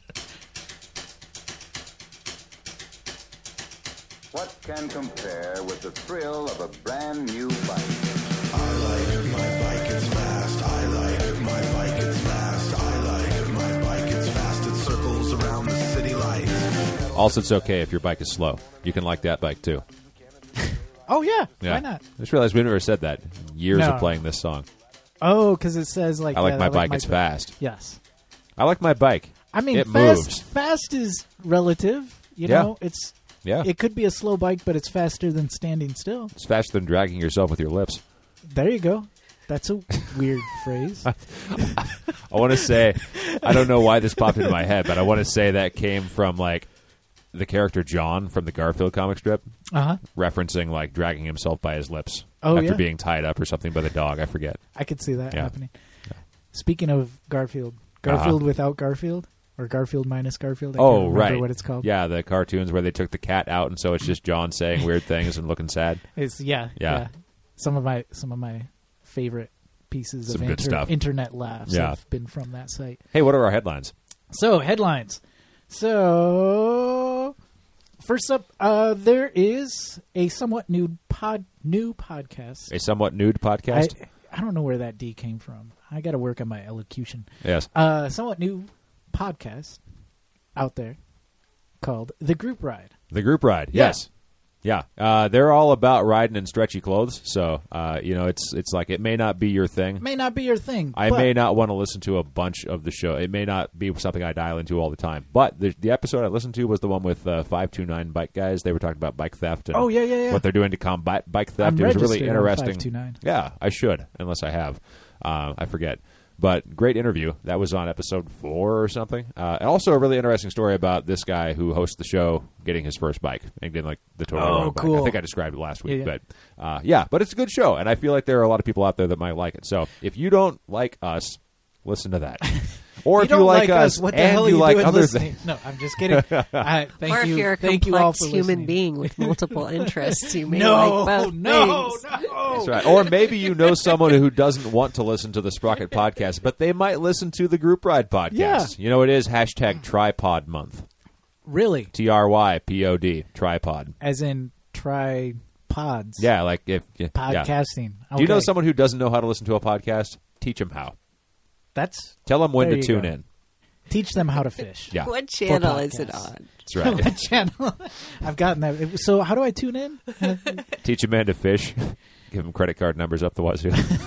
Speaker 5: What can compare with the thrill of a brand new bike?
Speaker 6: I like my bike, it's fast. I like my bike, it's fast. I like my bike, it's fast. It circles around the city lights.
Speaker 1: Also, it's okay if your bike is slow. You can like that bike too.
Speaker 2: Oh, yeah.
Speaker 1: Yeah.
Speaker 2: Why not?
Speaker 1: I just realized we've never said that. Years
Speaker 2: No.
Speaker 1: of playing this song.
Speaker 2: Oh, because it says like
Speaker 1: I like
Speaker 2: yeah,
Speaker 1: my bike. It's fast.
Speaker 2: Yes.
Speaker 1: I like my bike.
Speaker 2: I mean,
Speaker 1: It
Speaker 2: fast,
Speaker 1: moves.
Speaker 2: fast is relative. You
Speaker 1: Yeah.
Speaker 2: know, it's
Speaker 1: Yeah,
Speaker 2: it could be a slow bike, but it's faster than standing still.
Speaker 1: it's faster than dragging yourself with your lips.
Speaker 2: There you go. That's a weird phrase.
Speaker 1: I want to say, I don't know why this popped into my head, but I want to say that came from like the character John from the Garfield comic strip,
Speaker 2: Uh huh.
Speaker 1: referencing like dragging himself by his lips
Speaker 2: Oh,
Speaker 1: after
Speaker 2: yeah.
Speaker 1: being tied up or something by the dog. I forget.
Speaker 2: I could see that
Speaker 1: Yeah.
Speaker 2: happening. Speaking of Garfield, Garfield
Speaker 1: Uh-huh.
Speaker 2: without Garfield. or Garfield minus Garfield. I
Speaker 1: Oh,
Speaker 2: can't remember
Speaker 1: right.
Speaker 2: what it's called.
Speaker 1: Yeah, the cartoons where they took the cat out, and so it's just John saying weird things and looking sad.
Speaker 2: It's yeah,
Speaker 1: Yeah.
Speaker 2: yeah. Some of my some of my favorite pieces
Speaker 1: Some
Speaker 2: of
Speaker 1: good
Speaker 2: inter-
Speaker 1: stuff.
Speaker 2: internet laughs
Speaker 1: Yeah.
Speaker 2: have been from that site.
Speaker 1: Hey, what are our headlines?
Speaker 2: So headlines. So first up, uh, there is a somewhat new pod new podcast.
Speaker 1: A somewhat nude
Speaker 2: I,
Speaker 1: podcast?
Speaker 2: I don't know where that D came from. I got to work on my elocution.
Speaker 1: Yes.
Speaker 2: Uh, somewhat new podcast out there called The Group Ride.
Speaker 1: The group ride,
Speaker 2: Yeah.
Speaker 1: yes. Yeah. Uh, they're all about riding in stretchy clothes, so, uh, you know, it's it's like it may not be your thing.
Speaker 2: May not be your thing.
Speaker 1: I
Speaker 2: but
Speaker 1: may not want to listen to a bunch of the show. It may not be something I dial into all the time. But the, the episode I listened to was the one with uh, five two nine Bike Guys. They were talking about bike theft and
Speaker 2: Oh, yeah, yeah, yeah.
Speaker 1: what they're doing to combat bike theft.
Speaker 2: I'm
Speaker 1: it was really
Speaker 2: registered on
Speaker 1: interesting.
Speaker 2: five two nine.
Speaker 1: Yeah, I should, unless I have. Uh, I forget. But great interview. That was on episode four or something. Uh, and also a really interesting story about this guy who hosts the show getting his first bike and getting like the Toro
Speaker 2: Oh,
Speaker 1: bike.
Speaker 2: cool.
Speaker 1: I think I described it last week.
Speaker 2: Yeah, yeah.
Speaker 1: But uh, yeah, but it's a good show. And I feel like there are a lot of people out there that might like it. So if you don't like us, listen to that. Or
Speaker 2: you
Speaker 1: if you
Speaker 2: don't
Speaker 1: like,
Speaker 2: like
Speaker 1: us,
Speaker 2: what the
Speaker 1: and
Speaker 2: hell are
Speaker 1: you
Speaker 2: you
Speaker 1: like
Speaker 2: doing
Speaker 1: other
Speaker 2: listening?
Speaker 1: things.
Speaker 2: No, I'm just kidding. Uh, thank
Speaker 3: or if
Speaker 2: you,
Speaker 3: you're a
Speaker 2: thank you all
Speaker 3: complex
Speaker 2: for
Speaker 3: human
Speaker 2: listening.
Speaker 3: being with multiple interests, you may
Speaker 2: No,
Speaker 3: like both
Speaker 2: no,
Speaker 3: things.
Speaker 2: no.
Speaker 1: That's right. Or maybe you know someone who doesn't want to listen to the Sprocket podcast, but they might listen to the Group Ride podcast.
Speaker 2: Yeah.
Speaker 1: You know, it is hashtag tripod month.
Speaker 2: Really,
Speaker 1: T R Y P O D, tripod.
Speaker 2: as in try pods.
Speaker 1: Yeah, like if yeah.
Speaker 2: podcasting.
Speaker 1: Do you know
Speaker 2: Okay.
Speaker 1: someone who doesn't know how to listen to a podcast? Teach them how.
Speaker 2: That's
Speaker 1: Tell them when
Speaker 2: There
Speaker 1: to
Speaker 2: you
Speaker 1: tune
Speaker 2: go.
Speaker 1: in.
Speaker 2: teach them how to fish.
Speaker 1: Yeah,
Speaker 3: What channel is it
Speaker 2: podcasts.
Speaker 3: on?
Speaker 1: that's right.
Speaker 2: What channel? I've gotten that. It- So how do I tune in?
Speaker 1: Teach a man to fish. Give him credit card numbers up the wazoo.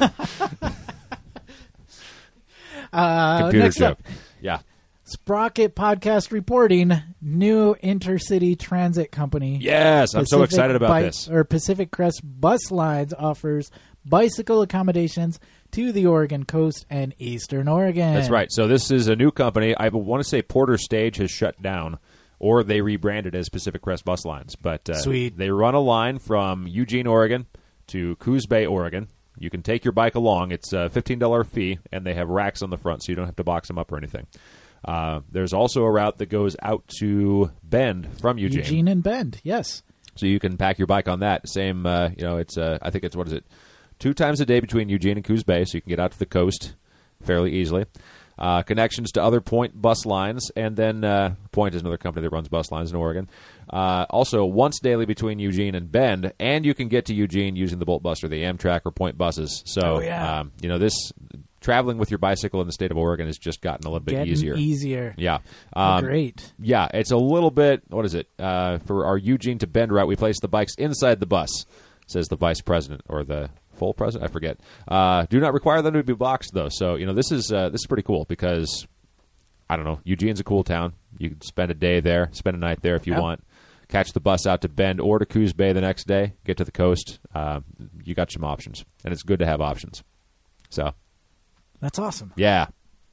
Speaker 2: Uh,
Speaker 1: Computer
Speaker 2: next
Speaker 1: joke.
Speaker 2: up,
Speaker 1: Yeah.
Speaker 2: Sprocket Podcast reporting new intercity transit company.
Speaker 1: Yes, I'm so
Speaker 2: Pacific
Speaker 1: excited about
Speaker 2: Bi-
Speaker 1: this.
Speaker 2: Or Pacific Crest Bus Lines offers bicycle accommodations to the Oregon coast and Eastern Oregon.
Speaker 1: That's right. So this is a new company. I want to say Porter Stage has shut down, or they rebranded as Pacific Crest Bus Lines. But uh,
Speaker 2: Sweet.
Speaker 1: they run a line from Eugene, Oregon, to Coos Bay, Oregon. You can take your bike along. It's a fifteen dollars fee, and they have racks on the front, so you don't have to box them up or anything. Uh, there's also a route that goes out to Bend from Eugene,
Speaker 2: Eugene and Bend. Yes.
Speaker 1: so you can pack your bike on that. Same, uh, you know, it's uh, I think it's what is it, two times a day between Eugene and Coos Bay, so you can get out to the coast fairly easily. Uh, connections to other Point bus lines, and then uh, Point is another company that runs bus lines in Oregon. Uh, also, once daily between Eugene and Bend, and you can get to Eugene using the Bolt Bus or the Amtrak or Point buses. So,
Speaker 2: Oh, yeah.
Speaker 1: um, you know, this traveling with your bicycle in the state of Oregon has just gotten a little bit
Speaker 2: Getting
Speaker 1: easier.
Speaker 2: easier.
Speaker 1: Yeah.
Speaker 2: Oh,
Speaker 1: Um,
Speaker 2: great.
Speaker 1: Yeah, it's a little bit, what is it? Uh, for our Eugene to Bend route, we place the bikes inside the bus, says the vice president or the full president, I forget. Uh, do not require them to be boxed, though. So, you know, this is uh, this is pretty cool because, I don't know, Eugene's a cool town. You can spend a day there, spend a night there if you
Speaker 2: Yep.
Speaker 1: want. Catch the bus out to Bend or to Coos Bay the next day, get to the coast. Uh, you got some options, and it's good to have options. So,
Speaker 2: That's awesome.
Speaker 1: yeah.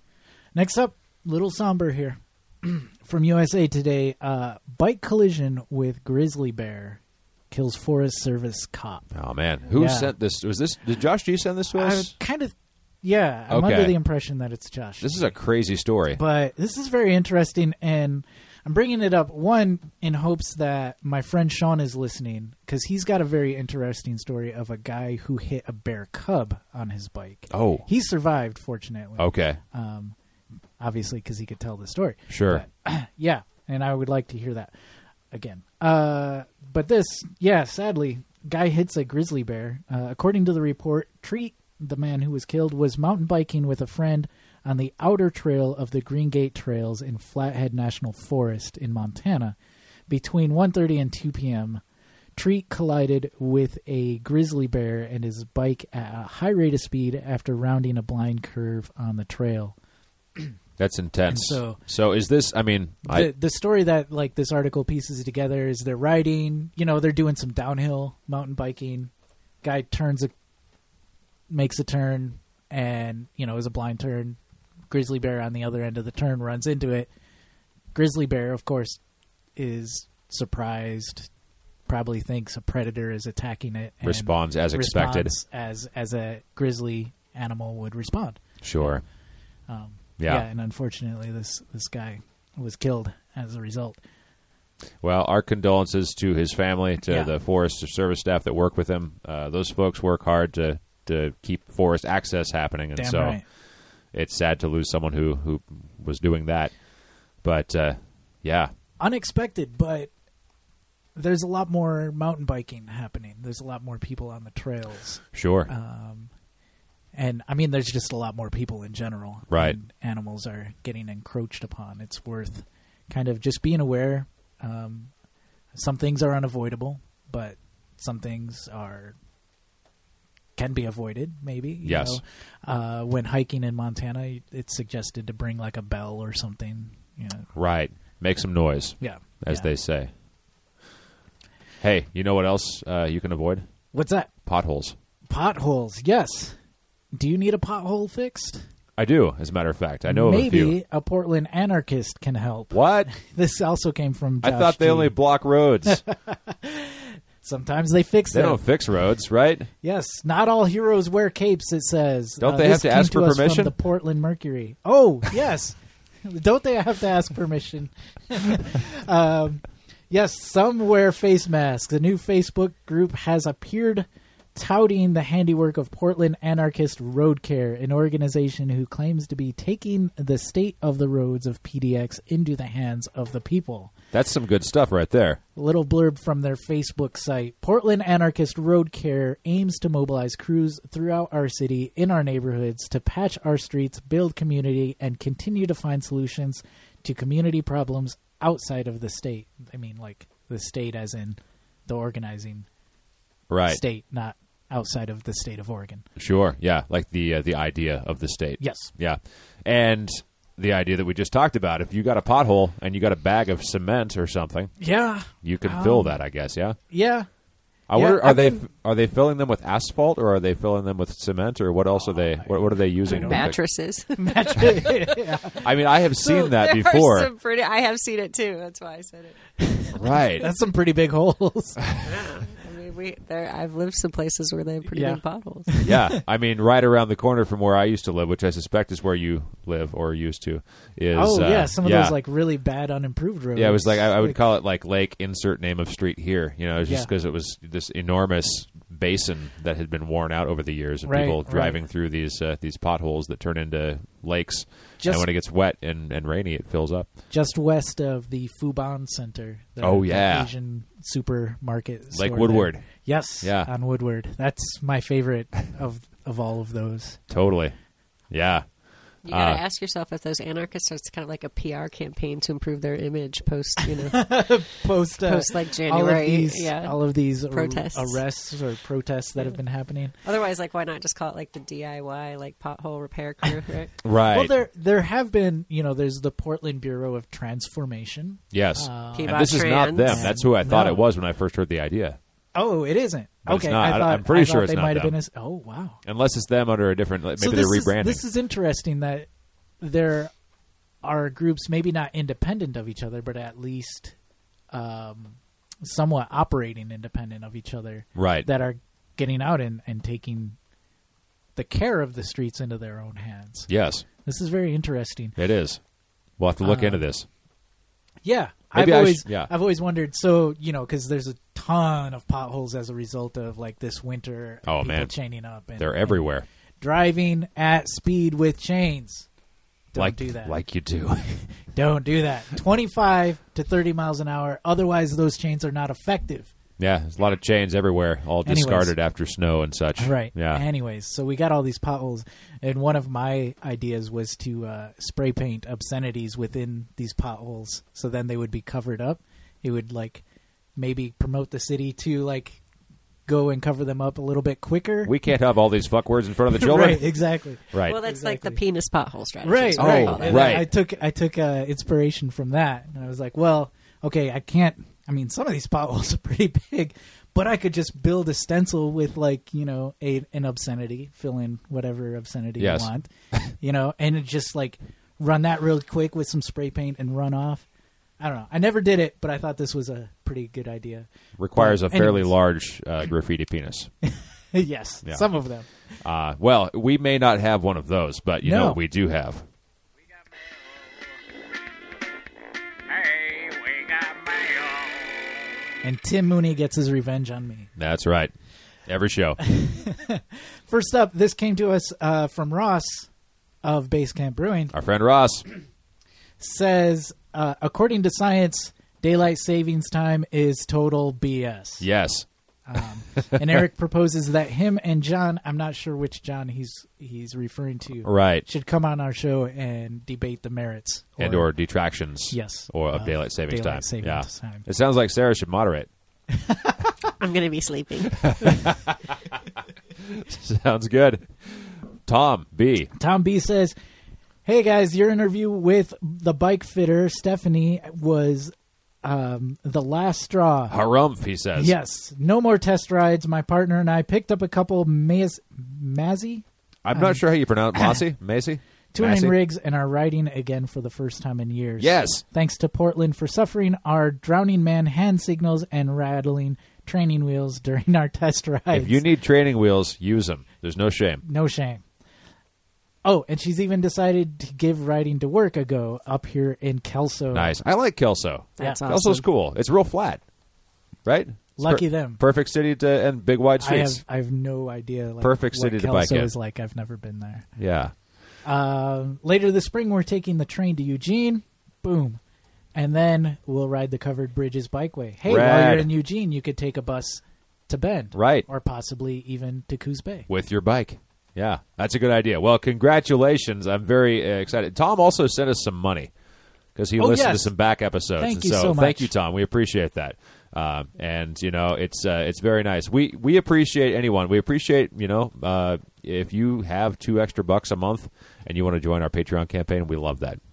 Speaker 2: Next up, little somber here. From U S A Today, uh, bike collision with grizzly bear kills Forest Service cop.
Speaker 1: Oh, man. Who
Speaker 2: Yeah.
Speaker 1: sent this? Was this? Did Josh G send this to
Speaker 2: I
Speaker 1: us?
Speaker 2: kind of, yeah, I'm
Speaker 1: Okay.
Speaker 2: under the impression that it's Josh.
Speaker 1: This is a crazy story.
Speaker 2: But this is very interesting, and I'm bringing it up, one, in hopes that my friend Sean is listening, because he's got a very interesting story of a guy who hit a bear cub on his bike.
Speaker 1: Oh.
Speaker 2: He survived, fortunately.
Speaker 1: Okay.
Speaker 2: Um, obviously, because he could tell the story.
Speaker 1: Sure.
Speaker 2: But, yeah, and I would like to hear that again. Uh, but this, yeah, sadly, guy hits a grizzly bear. Uh, according to the report, Treat, the man who was killed, was mountain biking with a friend on the outer trail of the Green Gate Trails in Flathead National Forest in Montana. Between one thirty and two p.m., Treat collided with a grizzly bear and his bike at a high rate of speed after rounding a blind curve on the trail.
Speaker 1: That's intense.
Speaker 2: And so-
Speaker 1: so is this, I mean, I,
Speaker 2: the, the story that like this article pieces together is they're riding, you know, they're doing some downhill mountain biking. Guy turns a, makes a turn, and you know, is a blind turn. Grizzly bear on the other end of the turn runs into it. Grizzly bear, of course, is surprised. Probably thinks a predator is attacking it. And
Speaker 1: responds as expected.
Speaker 2: responds as as a grizzly animal would respond.
Speaker 1: Sure.
Speaker 2: Um,
Speaker 1: Yeah.
Speaker 2: and unfortunately, this this guy was killed as a result.
Speaker 1: Well, our condolences to his family, to
Speaker 2: Yeah.
Speaker 1: the Forest Service staff that work with him. Uh, those folks work hard to, to keep forest access happening, and
Speaker 2: Damn
Speaker 1: so
Speaker 2: right.
Speaker 1: it's sad to lose someone who, who was doing that. But, uh, yeah,
Speaker 2: Unexpected, but there's a lot more mountain biking happening. There's a lot more people on the trails.
Speaker 1: sure.
Speaker 2: Um, and, I mean, there's just a lot more people in general.
Speaker 1: Right.
Speaker 2: And animals are getting encroached upon. It's worth kind of just being aware. Um, some things are unavoidable, but some things are can be avoided, maybe. you
Speaker 1: Yes.
Speaker 2: know. Uh, when hiking in Montana, it's suggested to bring, like, a bell or something. You know.
Speaker 1: Right. Make some noise,
Speaker 2: Yeah.
Speaker 1: as
Speaker 2: yeah.
Speaker 1: they say. Hey, you know what else uh, you can avoid?
Speaker 2: What's that?
Speaker 1: Potholes.
Speaker 2: Potholes, yes. Do you need a pothole fixed?
Speaker 1: I do, as a matter of fact. I know of a
Speaker 2: Maybe
Speaker 1: few.
Speaker 2: a Portland anarchist can help.
Speaker 1: What?
Speaker 2: This also came from
Speaker 1: I
Speaker 2: Josh
Speaker 1: thought they
Speaker 2: G.
Speaker 1: only block roads.
Speaker 2: Sometimes they fix
Speaker 1: They
Speaker 2: them.
Speaker 1: don't fix roads, right?
Speaker 2: Yes, not all heroes wear capes, it says.
Speaker 1: Don't
Speaker 2: Uh,
Speaker 1: they
Speaker 2: this
Speaker 1: have to
Speaker 2: came
Speaker 1: ask for
Speaker 2: us from
Speaker 1: permission?
Speaker 2: the Portland Mercury. Oh, yes. Don't they have to ask permission? um, yes, some wear face masks. A new Facebook group has appeared touting the handiwork of Portland Anarchist Road Care, an organization who claims to be taking the state of the roads of P D X into the hands of the people.
Speaker 1: That's some good stuff right there.
Speaker 2: A little blurb from their Facebook site. Portland Anarchist Road Care aims to mobilize crews throughout our city, in our neighborhoods, to patch our streets, build community, and continue to find solutions to community problems outside of the state. I mean, like, the state as in the organizing
Speaker 1: Right.
Speaker 2: state, not outside of the state of Oregon.
Speaker 1: Sure. Yeah. Like the uh, the idea of the state.
Speaker 2: Yes.
Speaker 1: Yeah. And the idea that we just talked about, if you got a pothole and you got a bag of cement or something,
Speaker 2: Yeah.
Speaker 1: you can
Speaker 2: Um,
Speaker 1: fill that, I guess, yeah?
Speaker 2: Yeah.
Speaker 1: I
Speaker 2: yeah,
Speaker 1: wonder, are
Speaker 2: I've
Speaker 1: they
Speaker 2: been-
Speaker 1: are they filling them with asphalt or are they filling them with cement or what else are they what, what are they using? to make-
Speaker 3: Mattresses.
Speaker 2: yeah.
Speaker 1: I mean, I have seen that
Speaker 3: There
Speaker 1: before.
Speaker 3: Are some pretty, I have seen it too. That's why I said it.
Speaker 1: Right.
Speaker 2: That's some pretty big holes.
Speaker 3: I mean, we there. I've lived some places where they have pretty
Speaker 2: Yeah.
Speaker 3: big potholes.
Speaker 1: Yeah. I mean, right around the corner from where I used to live, which I suspect is where you live or used to, is
Speaker 2: Oh,
Speaker 1: uh,
Speaker 2: yeah. Some of
Speaker 1: yeah.
Speaker 2: those, like, really bad unimproved roads.
Speaker 1: Yeah, it was like I, I would call it like Lake Insert Name of Street here. You know, it's just
Speaker 2: Yeah.
Speaker 1: because it was this enormous basin that had been worn out over the years of
Speaker 2: Right,
Speaker 1: people
Speaker 2: right.
Speaker 1: driving through these uh, these potholes that turn into lakes.
Speaker 2: Just-
Speaker 1: and when it gets wet and, and rainy, it fills up.
Speaker 2: just west of the Fubon Center. The,
Speaker 1: Oh,
Speaker 2: the
Speaker 1: yeah.
Speaker 2: Asian supermarket.
Speaker 1: Lake
Speaker 2: store
Speaker 1: Woodward.
Speaker 2: there. Yes.
Speaker 1: Yeah.
Speaker 2: On Woodward. That's my favorite of of all of those.
Speaker 1: Totally. Yeah.
Speaker 3: You got to
Speaker 1: Uh,
Speaker 3: ask yourself if those anarchists are it's kind of like a P R campaign to improve their image post, you know,
Speaker 2: Post, uh,
Speaker 3: post like
Speaker 2: all
Speaker 3: January.
Speaker 2: of these,
Speaker 3: yeah.
Speaker 2: all of these ar-
Speaker 3: Protests.
Speaker 2: arrests or protests that have been happening.
Speaker 3: Otherwise, like, why not just call it like the D I Y, like pothole repair crew, right?
Speaker 1: Right.
Speaker 2: Well, there there have been, you know, there's the Portland Bureau of Transformation.
Speaker 1: yes.
Speaker 2: Uh,
Speaker 3: P B O
Speaker 1: and this is not
Speaker 3: Trans.
Speaker 1: them. That's who I thought
Speaker 2: No.
Speaker 1: it was when I first heard the idea.
Speaker 2: Oh, it isn't.
Speaker 1: But it's
Speaker 2: okay,
Speaker 1: not.
Speaker 2: I
Speaker 1: I-
Speaker 2: thought,
Speaker 1: I'm pretty
Speaker 2: I
Speaker 1: sure
Speaker 2: thought
Speaker 1: it's
Speaker 2: they
Speaker 1: not
Speaker 2: might have
Speaker 1: them.
Speaker 2: been. As, oh, wow.
Speaker 1: Unless it's them under a different, maybe
Speaker 2: So
Speaker 1: they're
Speaker 2: this is-
Speaker 1: rebranding.
Speaker 2: This is interesting that there are groups, maybe not independent of each other, but at least um, somewhat operating independent of each other,
Speaker 1: Right.
Speaker 2: that are getting out and, and taking the care of the streets into their own hands.
Speaker 1: Yes,
Speaker 2: This is very interesting.
Speaker 1: it is. We'll have to look
Speaker 2: Uh,
Speaker 1: into this.
Speaker 2: Yeah,
Speaker 1: Maybe
Speaker 2: I've
Speaker 1: I
Speaker 2: always,
Speaker 1: sh- yeah.
Speaker 2: I've always wondered. So you know, because there's a ton of potholes as a result of like this winter.
Speaker 1: Oh,
Speaker 2: people
Speaker 1: man.
Speaker 2: chaining up. And,
Speaker 1: They're
Speaker 2: and
Speaker 1: everywhere.
Speaker 2: driving at speed with chains. Don't
Speaker 1: like,
Speaker 2: do that.
Speaker 1: Like you do.
Speaker 2: Don't do that. twenty-five to thirty miles an hour. Otherwise, those chains are not effective.
Speaker 1: Yeah, there's a lot of chains everywhere, all
Speaker 2: Anyways.
Speaker 1: discarded after snow and such.
Speaker 2: Right.
Speaker 1: Yeah.
Speaker 2: Anyways, so we got all these potholes, and one of my ideas was to uh, spray paint obscenities within these potholes, so then they would be covered up. It would like maybe promote the city to like go and cover them up a little bit quicker.
Speaker 1: We can't have all these fuck words in front of the children.
Speaker 2: Right. Exactly.
Speaker 1: Right.
Speaker 3: Well, that's like the
Speaker 2: Exactly.
Speaker 3: penis pothole strategy.
Speaker 2: Right,
Speaker 3: is what I
Speaker 2: right.
Speaker 3: call that.
Speaker 2: And
Speaker 1: right.
Speaker 2: I took I took uh, inspiration from that, and I was like, well, okay, I can't. I mean, some of these potholes are pretty big, but I could just build a stencil with like you know a an obscenity, fill in whatever obscenity
Speaker 1: Yes.
Speaker 2: you want, you know, and it just like run that real quick with some spray paint and run off. I don't know. I never did it, but I thought this was a pretty good idea.
Speaker 1: Requires a
Speaker 2: But
Speaker 1: fairly
Speaker 2: anyways.
Speaker 1: large uh, graffiti penis.
Speaker 2: Yes,
Speaker 1: Yeah.
Speaker 2: some of them.
Speaker 1: Uh, well, we may not have one of those, but you know
Speaker 2: No.
Speaker 1: what we do have?
Speaker 2: And Tim Mooney gets his revenge on me.
Speaker 1: That's right. Every show.
Speaker 2: First up, this came to us uh, from Ross of Basecamp Brewing.
Speaker 1: Our friend Ross.
Speaker 2: Says, uh, according to science, daylight savings time is total B S.
Speaker 1: Yes.
Speaker 2: Um, and Eric proposes that him and John, I'm not sure which John he's he's referring to,
Speaker 1: Right.
Speaker 2: should come on our show and debate the merits.
Speaker 1: And or detractions.
Speaker 2: Yes.
Speaker 1: Or of
Speaker 2: of
Speaker 1: daylight savings
Speaker 2: daylight
Speaker 1: time.
Speaker 2: savings
Speaker 1: yeah.
Speaker 2: time.
Speaker 1: It sounds like Sarah should moderate.
Speaker 3: I'm going to be sleeping.
Speaker 1: Sounds good. Tom B.
Speaker 2: Tom B says, hey guys, your interview with the bike fitter, Stephanie, was um, the last straw.
Speaker 1: Harumph, he says.
Speaker 2: Yes. No more test rides. My partner and I picked up a couple Maz- Mazzy?
Speaker 1: I'm not sure how you pronounce Massey. Macy?
Speaker 2: touring
Speaker 1: Massey?
Speaker 2: rigs and are riding again for the first time in years.
Speaker 1: Yes.
Speaker 2: Thanks to Portland for suffering our drowning man hand signals and rattling training wheels during our test rides.
Speaker 1: If you need training wheels, use them. There's no shame.
Speaker 2: No shame. Oh, and she's even decided to give riding to work a go up here in Kelso.
Speaker 1: Nice. I like Kelso.
Speaker 3: That's
Speaker 2: Yeah.
Speaker 3: awesome.
Speaker 1: Kelso's cool. It's real flat. Right? It's
Speaker 2: Lucky
Speaker 1: per-
Speaker 2: them.
Speaker 1: Perfect city to and big wide
Speaker 2: I
Speaker 1: streets.
Speaker 2: have I have no idea. Like,
Speaker 1: Perfect
Speaker 2: what
Speaker 1: city to
Speaker 2: Kelso
Speaker 1: bike in.
Speaker 2: is like. I've never been there.
Speaker 1: Yeah.
Speaker 2: Um, later this spring, we're taking the train to Eugene. Boom. And then we'll ride the covered bridges bikeway. Hey, while
Speaker 1: Rad.
Speaker 2: you're in Eugene, you could take a bus to Bend.
Speaker 1: Right.
Speaker 2: Or possibly even to Coos Bay.
Speaker 1: With your bike. Yeah, that's a good idea. Well, congratulations. I'm very uh, excited. Tom also sent us some money because he
Speaker 2: Oh,
Speaker 1: listened
Speaker 2: yes.
Speaker 1: to some back episodes.
Speaker 2: Thank
Speaker 1: and
Speaker 2: you
Speaker 1: so,
Speaker 2: so
Speaker 1: thank
Speaker 2: much.
Speaker 1: you, Tom. We appreciate that. Um, and, you know, it's uh, it's very nice. We we appreciate anyone. We appreciate, you know, uh, if you have two extra bucks a month and you want to join our Patreon campaign, we love that.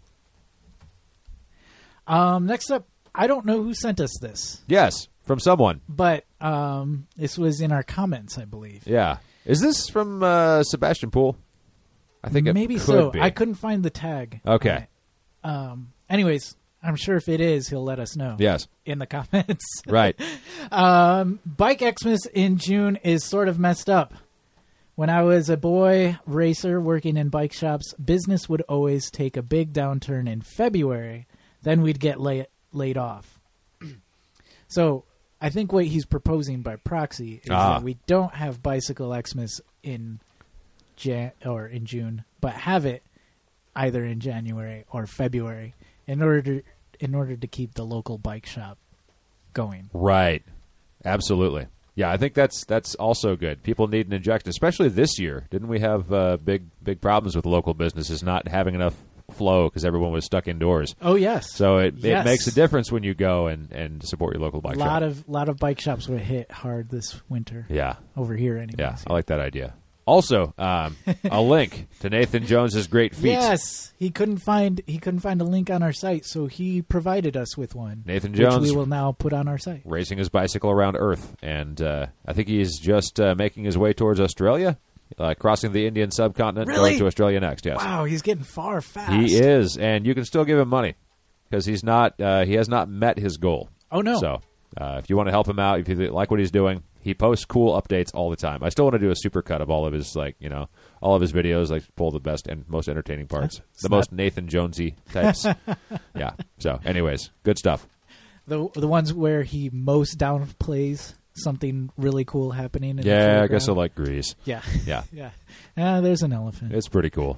Speaker 2: Um, next up, I don't know who sent us this,
Speaker 1: Yes, from someone.
Speaker 2: but um, this was in our comments, I believe.
Speaker 1: Yeah. Is this from uh, Sebastian Poole? I think it
Speaker 2: Maybe
Speaker 1: could
Speaker 2: so.
Speaker 1: be.
Speaker 2: I couldn't find the tag.
Speaker 1: Okay.
Speaker 2: Um, anyways, I'm sure if it is, he'll let us know.
Speaker 1: Yes.
Speaker 2: In the comments.
Speaker 1: Right.
Speaker 2: Um, Bike Xmas in June is sort of messed up. When I was a boy racer working in bike shops, business would always take a big downturn in February. Then we'd get lay- laid off. So I think what he's proposing by proxy is
Speaker 1: Ah.
Speaker 2: that we don't have Bicycle Xmas in Jan- or in June, but have it either in January or February in order to, in order to keep the local bike shop going.
Speaker 1: Right. Absolutely. Yeah, I think that's that's also good. People need an injection, especially this year. Didn't we have uh, big big problems with local businesses not having enough flow because everyone was stuck indoors?
Speaker 2: Oh yes.
Speaker 1: So it,
Speaker 2: Yes.
Speaker 1: it makes a difference when you go and, and support your local bike
Speaker 2: A
Speaker 1: shop.
Speaker 2: lot of lot of bike shops were hit hard this winter.
Speaker 1: yeah,
Speaker 2: Over here, anyways.
Speaker 1: yeah, I like that idea. Also, um, a link to Nathan Jones's great feat.
Speaker 2: Yes, he couldn't find he couldn't find a link on our site, so he provided us with one.
Speaker 1: Nathan
Speaker 2: which
Speaker 1: Jones
Speaker 2: we will now put on our site.
Speaker 1: racing his bicycle around Earth, and uh, I think he's just uh, making his way towards Australia, uh, crossing the Indian subcontinent,
Speaker 2: Really?
Speaker 1: going to Australia next. Yes,
Speaker 2: Wow, he's getting far fast.
Speaker 1: he is, and you can still give him money because he's not uh, he has not met his goal.
Speaker 2: Oh no.
Speaker 1: So uh, if you want to help him out, if you like what he's doing, he posts cool updates all the time. I still want to do a supercut of all of his, like, you know, all of his videos, like pull the best and most entertaining parts,
Speaker 2: It's
Speaker 1: the
Speaker 2: not-
Speaker 1: most Nathan Jonesy types. Yeah. So, anyways, good stuff.
Speaker 2: The the ones where he most downplays something really cool happening in the
Speaker 1: Yeah, I guess I
Speaker 2: foreground.
Speaker 1: like Grease.
Speaker 2: Yeah.
Speaker 1: Yeah,
Speaker 2: Yeah. Ah, there's an elephant.
Speaker 1: it's pretty cool.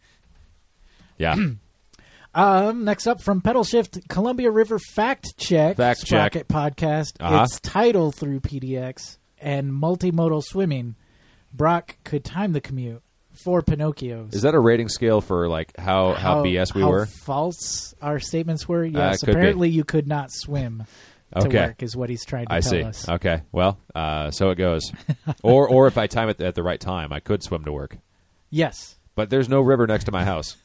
Speaker 1: Yeah.
Speaker 2: Um, next up from Pedal Shift, Columbia River Fact Check.
Speaker 1: Fact check.
Speaker 2: Sprocket Podcast.
Speaker 1: Uh-huh.
Speaker 2: Its title through P D X and multimodal swimming. Brock could time the commute for Pinocchios.
Speaker 1: Is that a rating scale for like how how, B S we
Speaker 2: how
Speaker 1: were?
Speaker 2: false our statements were? Yes.
Speaker 1: could be.
Speaker 2: Apparently, you could not swim to
Speaker 1: Okay.
Speaker 2: work, is what he's trying to
Speaker 1: I
Speaker 2: tell
Speaker 1: see.
Speaker 2: us.
Speaker 1: Okay. Well, uh, so it goes. or or if I time it at the right time, I could swim to work.
Speaker 2: Yes.
Speaker 1: But there's no river next to my house.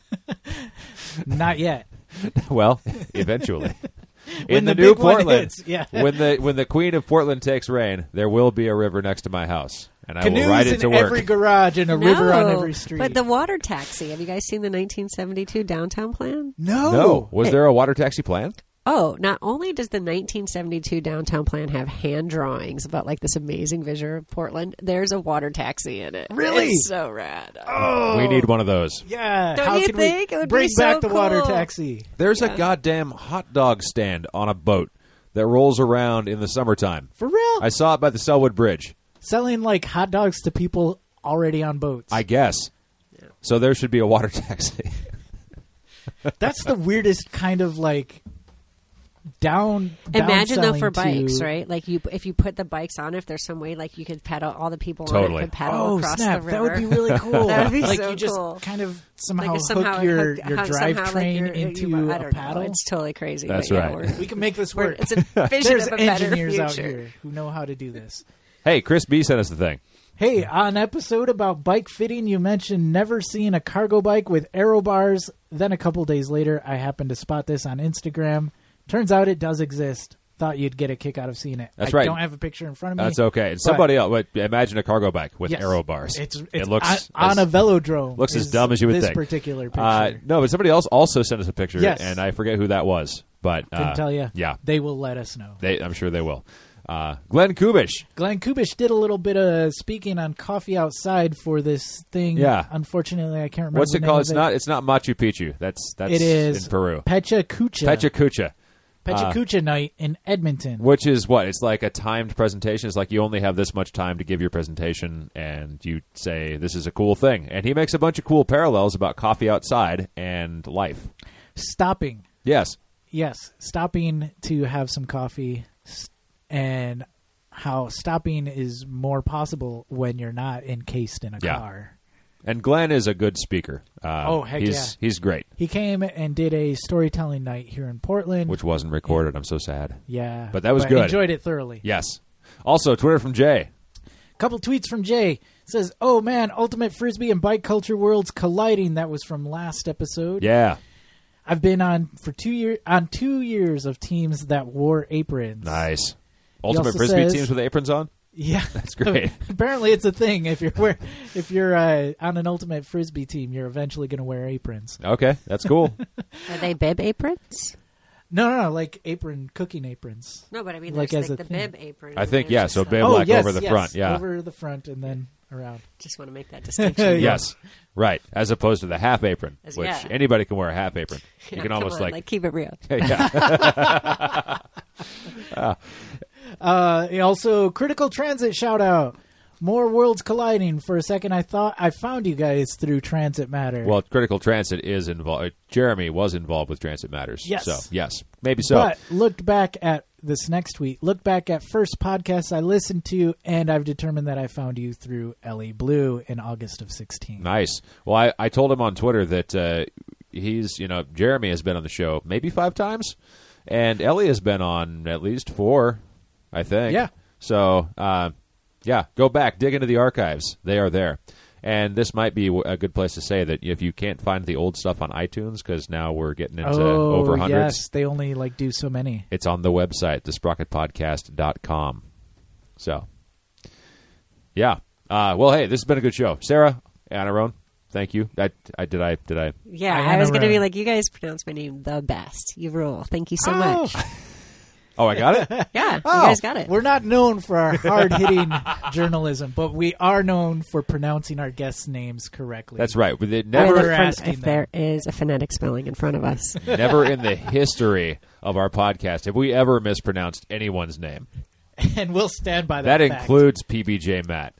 Speaker 2: Not yet.
Speaker 1: Well, eventually.
Speaker 2: When
Speaker 1: In
Speaker 2: the
Speaker 1: the, new
Speaker 2: big one
Speaker 1: Portland,
Speaker 2: hits, yeah.
Speaker 1: when the when the Queen of Portland takes rain, there will be a river next to my house, and I
Speaker 2: Canoes
Speaker 1: will ride it
Speaker 2: in
Speaker 1: to work.
Speaker 2: every garage and a
Speaker 3: No,
Speaker 2: river on every street.
Speaker 3: But the water taxi. Have you guys seen the nineteen seventy-two downtown plan?
Speaker 2: no.
Speaker 1: No, was there a water taxi plan?
Speaker 3: Oh, not only does the nineteen seventy-two downtown plan have hand drawings about like this amazing vision of Portland, there's a water taxi in it.
Speaker 2: Really?
Speaker 3: It's so rad.
Speaker 2: Oh.
Speaker 1: We need one of those.
Speaker 2: Yeah.
Speaker 3: Don't
Speaker 2: How
Speaker 3: you
Speaker 2: can
Speaker 3: think?
Speaker 2: we
Speaker 3: It would be
Speaker 2: bring
Speaker 3: so
Speaker 2: back the water
Speaker 3: cool.
Speaker 2: taxi?
Speaker 1: There's
Speaker 3: Yeah.
Speaker 1: a goddamn hot dog stand on a boat that rolls around in the summertime.
Speaker 2: For real?
Speaker 1: I saw it by the Selwood Bridge.
Speaker 2: Selling like hot dogs to people already on boats.
Speaker 1: I guess.
Speaker 3: Yeah.
Speaker 1: So there should be a water taxi.
Speaker 2: That's the weirdest kind of like down.
Speaker 3: Imagine though
Speaker 2: downselling
Speaker 3: for bikes,
Speaker 2: to-
Speaker 3: right? Like you, if you put the bikes on, if there's some way like you could pedal, all the people on
Speaker 1: Totally.
Speaker 3: it could pedal
Speaker 2: Oh
Speaker 3: across
Speaker 2: snap!
Speaker 3: the
Speaker 2: That
Speaker 3: river.
Speaker 2: would be really cool.
Speaker 3: That would be
Speaker 2: like
Speaker 3: so
Speaker 2: you just
Speaker 3: cool.
Speaker 2: kind of somehow,
Speaker 3: Like somehow
Speaker 2: hook your
Speaker 3: hook-
Speaker 2: your
Speaker 3: how- somehow, like,
Speaker 2: drivetrain
Speaker 3: you're-
Speaker 2: into
Speaker 3: you- I
Speaker 2: a
Speaker 3: don't
Speaker 2: paddle.
Speaker 3: know. It's totally crazy.
Speaker 1: That's
Speaker 3: but yeah,
Speaker 1: right.
Speaker 3: we're-
Speaker 2: We can make this
Speaker 3: we're-
Speaker 2: work.
Speaker 3: It's a vision
Speaker 2: There's
Speaker 3: of a better
Speaker 2: engineers out
Speaker 3: future.
Speaker 2: here who know how to do this.
Speaker 1: Hey, Chris B sent us the thing.
Speaker 2: Hey, on episode about bike fitting, you mentioned never seeing a cargo bike with aero bars. Then a couple days later, I happened to spot this on Instagram. Turns out it does exist. Thought you'd get a kick out of seeing it.
Speaker 1: That's
Speaker 2: I
Speaker 1: right.
Speaker 2: don't have a picture in front of me.
Speaker 1: That's okay. And
Speaker 2: but-
Speaker 1: somebody else, but imagine a cargo bike with
Speaker 2: Yes.
Speaker 1: aero bars.
Speaker 2: It's, it's
Speaker 1: it looks
Speaker 2: on, on
Speaker 1: as,
Speaker 2: a velodrome.
Speaker 1: looks as
Speaker 2: is
Speaker 1: dumb as you would
Speaker 2: this
Speaker 1: think.
Speaker 2: particular picture.
Speaker 1: Uh, no, but somebody else also sent us a picture,
Speaker 2: Yes.
Speaker 1: and I forget who that was. But
Speaker 2: Couldn't
Speaker 1: uh,
Speaker 2: tell you.
Speaker 1: Yeah,
Speaker 2: They will let us know.
Speaker 1: they, I'm sure they will. Uh, Glenn Kubish.
Speaker 2: Glenn Kubish did a little bit of speaking on Coffee Outside for this thing.
Speaker 1: Yeah.
Speaker 2: Unfortunately, I can't remember.
Speaker 1: What's
Speaker 2: the
Speaker 1: it
Speaker 2: name
Speaker 1: called?
Speaker 2: of
Speaker 1: It's
Speaker 2: it.
Speaker 1: not. It's not Machu Picchu. That's that's
Speaker 2: It is
Speaker 1: in Peru.
Speaker 2: Pecha Kucha.
Speaker 1: Pecha Kucha.
Speaker 2: Pecha
Speaker 1: uh,
Speaker 2: Kucha night in Edmonton.
Speaker 1: Which is what? It's like a timed presentation. It's like you only have this much time to give your presentation, and you say, this is a cool thing. And he makes a bunch of cool parallels about coffee outside and life.
Speaker 2: Stopping.
Speaker 1: Yes.
Speaker 2: Yes, stopping to have some coffee, s- and how stopping is more possible when you're not encased in a
Speaker 1: Yeah.
Speaker 2: car.
Speaker 1: And Glenn is a good speaker. Uh,
Speaker 2: Oh, heck
Speaker 1: he's,
Speaker 2: yeah.
Speaker 1: He's great,
Speaker 2: He came and did a storytelling night here in Portland.
Speaker 1: which wasn't recorded. I'm so sad.
Speaker 2: yeah,
Speaker 1: but that was good.
Speaker 2: Enjoyed it thoroughly.
Speaker 1: Yes. Also, Twitter from Jay.
Speaker 2: Couple tweets from Jay. Says, "Oh man, ultimate frisbee and bike culture worlds colliding." That was from last episode.
Speaker 1: Yeah.
Speaker 2: I've been on for two years on two years of teams that wore aprons.
Speaker 1: Nice. Ultimate
Speaker 2: also
Speaker 1: Frisbee
Speaker 2: says-
Speaker 1: teams with aprons on?
Speaker 2: Yeah,
Speaker 1: That's great.
Speaker 2: Apparently, it's a thing. If you're wear, if you're uh, on an ultimate frisbee team, you're eventually going to wear aprons.
Speaker 1: Okay, that's cool.
Speaker 3: Are they bib aprons?
Speaker 2: No, no, no, like apron cooking aprons.
Speaker 3: No, but I mean,
Speaker 2: Like
Speaker 3: there's
Speaker 2: as
Speaker 3: like
Speaker 2: a
Speaker 3: the
Speaker 2: thing.
Speaker 3: bib apron.
Speaker 1: I think,
Speaker 3: and
Speaker 1: yeah,
Speaker 3: there's
Speaker 1: so
Speaker 3: just
Speaker 1: bib
Speaker 3: a-
Speaker 2: Oh,
Speaker 1: like
Speaker 2: yes,
Speaker 1: over the
Speaker 2: yes,
Speaker 1: front, yeah.
Speaker 2: over the front and then around.
Speaker 3: Just want to make that distinction.
Speaker 1: Yes. Right. As opposed to the half apron,
Speaker 3: As-
Speaker 1: which
Speaker 3: yeah.
Speaker 1: anybody can wear a half apron. You
Speaker 3: Yeah,
Speaker 1: can
Speaker 3: come
Speaker 1: almost
Speaker 3: on,
Speaker 1: like,
Speaker 3: keep it real.
Speaker 1: yeah.
Speaker 2: Uh, also, critical transit shout out. More worlds colliding. For a second, I thought I found you guys through Transit Matter.
Speaker 1: Well, Critical Transit is involved. Jeremy was involved with Transit Matters.
Speaker 2: Yes.
Speaker 1: So, yes. Maybe so.
Speaker 2: But looked back at this next tweet. Looked back at first podcasts I listened to, and I've determined that I found you through Ellie Blue in August of sixteen.
Speaker 1: Nice. Well, I, I told him on Twitter that uh, he's, you know, Jeremy has been on the show maybe five times, and Ellie has been on at least four, I think.
Speaker 2: Yeah.
Speaker 1: So, uh, yeah, go back, dig into the archives. They are there. And this might be a good place to say that if you can't find the old stuff on iTunes, because now we're getting into
Speaker 2: Oh,
Speaker 1: over hundreds,
Speaker 2: yes. They only like do so many.
Speaker 1: it's on the website, the sprocket podcast dot com. So, yeah. Uh, well, hey, this has been a good show. Sarah, Anarone, thank you. I, I, did I, did I?
Speaker 3: Yeah,
Speaker 2: I
Speaker 3: I was
Speaker 2: know,
Speaker 3: going to be
Speaker 2: right.
Speaker 3: like, you guys pronounce my name the best. You rule. Thank you so
Speaker 2: Oh.
Speaker 3: much.
Speaker 1: Oh, I got it?
Speaker 3: Yeah,
Speaker 2: Oh,
Speaker 3: you guys got it.
Speaker 2: We're not known for our hard-hitting journalism, but we are known for pronouncing our guests' names correctly.
Speaker 1: That's right. But it
Speaker 3: Or
Speaker 1: never,
Speaker 2: Never
Speaker 3: the front-
Speaker 2: asking
Speaker 3: if
Speaker 2: them.
Speaker 3: there is a phonetic spelling in front of us.
Speaker 1: never in the history of our podcast have we ever mispronounced anyone's name.
Speaker 2: And we'll stand by that
Speaker 1: That
Speaker 2: fact.
Speaker 1: includes P B J Matt.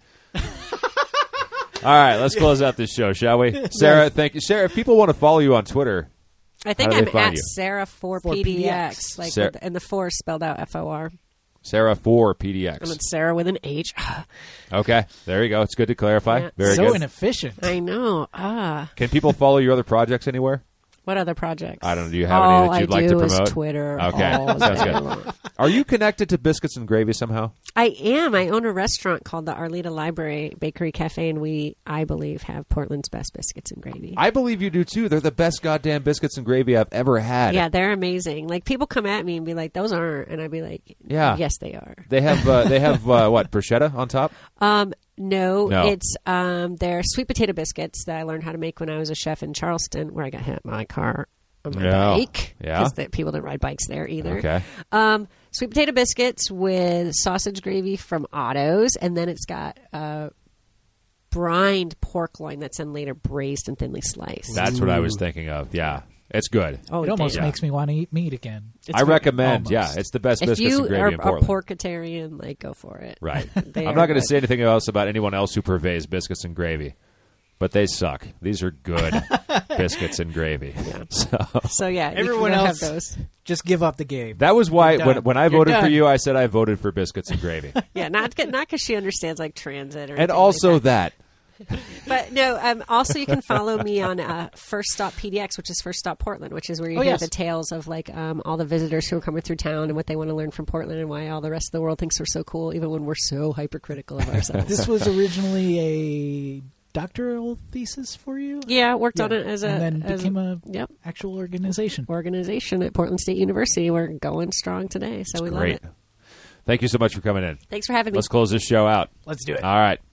Speaker 1: All right, let's close out this show, shall we? Sarah, thank you. Sarah, if people want to follow you on Twitter,
Speaker 3: I think
Speaker 1: How do they
Speaker 3: I'm
Speaker 1: find
Speaker 3: at
Speaker 1: you?
Speaker 3: Sarah for
Speaker 2: For
Speaker 3: P D X,
Speaker 2: P D X.
Speaker 3: like,
Speaker 1: Sarah-
Speaker 3: with, and the four is spelled out F O R.
Speaker 1: Sarah for P D
Speaker 3: And
Speaker 1: X.
Speaker 3: it's Sarah with an H.
Speaker 1: Okay, there you go. It's good to clarify.
Speaker 3: Yeah.
Speaker 1: Very
Speaker 2: so
Speaker 1: good.
Speaker 2: inefficient.
Speaker 3: I know. Ah,
Speaker 1: Can people follow your other projects anywhere?
Speaker 3: what other projects?
Speaker 1: I don't know. Do you have
Speaker 3: all
Speaker 1: any that you'd
Speaker 3: I
Speaker 1: like
Speaker 3: do
Speaker 1: to
Speaker 3: is
Speaker 1: promote?
Speaker 3: Twitter.
Speaker 1: Okay,
Speaker 3: all
Speaker 1: sounds
Speaker 3: day
Speaker 1: good.
Speaker 3: long.
Speaker 1: Are you connected to Biscuits and Gravy somehow?
Speaker 3: I am. I own a restaurant called the Arleta Library Bakery Cafe, and we, I believe, have Portland's best biscuits and gravy.
Speaker 1: I believe you do too. They're the best goddamn biscuits and gravy I've ever had.
Speaker 3: Yeah, they're amazing. Like, people come at me and be like, "Those aren't," and I'd be like,
Speaker 1: Yeah.
Speaker 3: yes, they are."
Speaker 1: They have uh, they have uh, what, bruschetta on top?
Speaker 3: Um, no,
Speaker 1: No.
Speaker 3: it's um, they're sweet potato biscuits that I learned how to make when I was a chef in Charleston, where I got hit by my car on my
Speaker 1: Yeah.
Speaker 3: bike
Speaker 1: Yeah.
Speaker 3: because people didn't ride bikes there either.
Speaker 1: Okay.
Speaker 3: Um, sweet potato biscuits with sausage gravy from Otto's, and then it's got uh, brined pork loin that's then later braised and thinly sliced.
Speaker 1: That's what I was thinking of. Yeah. It's good.
Speaker 3: Oh,
Speaker 2: it almost
Speaker 3: damn.
Speaker 2: makes me want to eat meat again. It's
Speaker 1: I
Speaker 2: very-
Speaker 1: recommend.
Speaker 2: almost.
Speaker 1: Yeah, it's the best
Speaker 3: If
Speaker 1: biscuits
Speaker 3: you
Speaker 1: and gravy
Speaker 3: are
Speaker 1: in
Speaker 3: a
Speaker 1: Portland.
Speaker 3: porkitarian, like, go for it.
Speaker 1: Right.
Speaker 3: They
Speaker 1: I'm
Speaker 3: are
Speaker 1: not going to
Speaker 3: good.
Speaker 1: say anything else about anyone else who purveys biscuits and gravy, but they suck. These are good biscuits and gravy. So
Speaker 3: So yeah, you
Speaker 2: Everyone
Speaker 3: can go
Speaker 2: else-
Speaker 3: have those.
Speaker 2: Just give up the game.
Speaker 1: that was why
Speaker 2: You're
Speaker 1: when,
Speaker 2: done.
Speaker 1: when I
Speaker 2: You're
Speaker 1: voted for
Speaker 2: done.
Speaker 1: you, I said I voted for biscuits and gravy,
Speaker 3: Yeah, not not because she understands like transit or
Speaker 1: and
Speaker 3: anything
Speaker 1: also
Speaker 3: like that.
Speaker 1: that.
Speaker 3: But no, um, also you can follow me on uh, First Stop P D X, which is First Stop Portland, which is where you
Speaker 2: Oh,
Speaker 3: hear
Speaker 2: yes.
Speaker 3: the tales of like um, all the visitors who are coming through town and what they want to learn from Portland and why all the rest of the world thinks we're so cool, even when we're so hypercritical of ourselves.
Speaker 2: This was originally a doctoral thesis for you?
Speaker 3: Yeah, worked on
Speaker 2: Yeah.
Speaker 3: it as a
Speaker 2: and then
Speaker 3: as
Speaker 2: became a
Speaker 3: yep
Speaker 2: actual organization.
Speaker 3: organization at Portland State University. We're going strong today, so we
Speaker 1: Great.
Speaker 3: love it.
Speaker 1: Thank you so much for coming in.
Speaker 3: Thanks for having me.
Speaker 1: Let's close this show out.
Speaker 2: Let's do it.
Speaker 1: All right.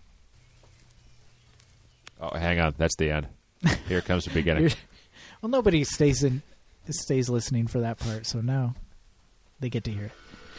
Speaker 1: Oh, hang on. That's the end. Here comes the beginning.
Speaker 2: You're- well, nobody stays in stays listening for that part, so now they get to hear it.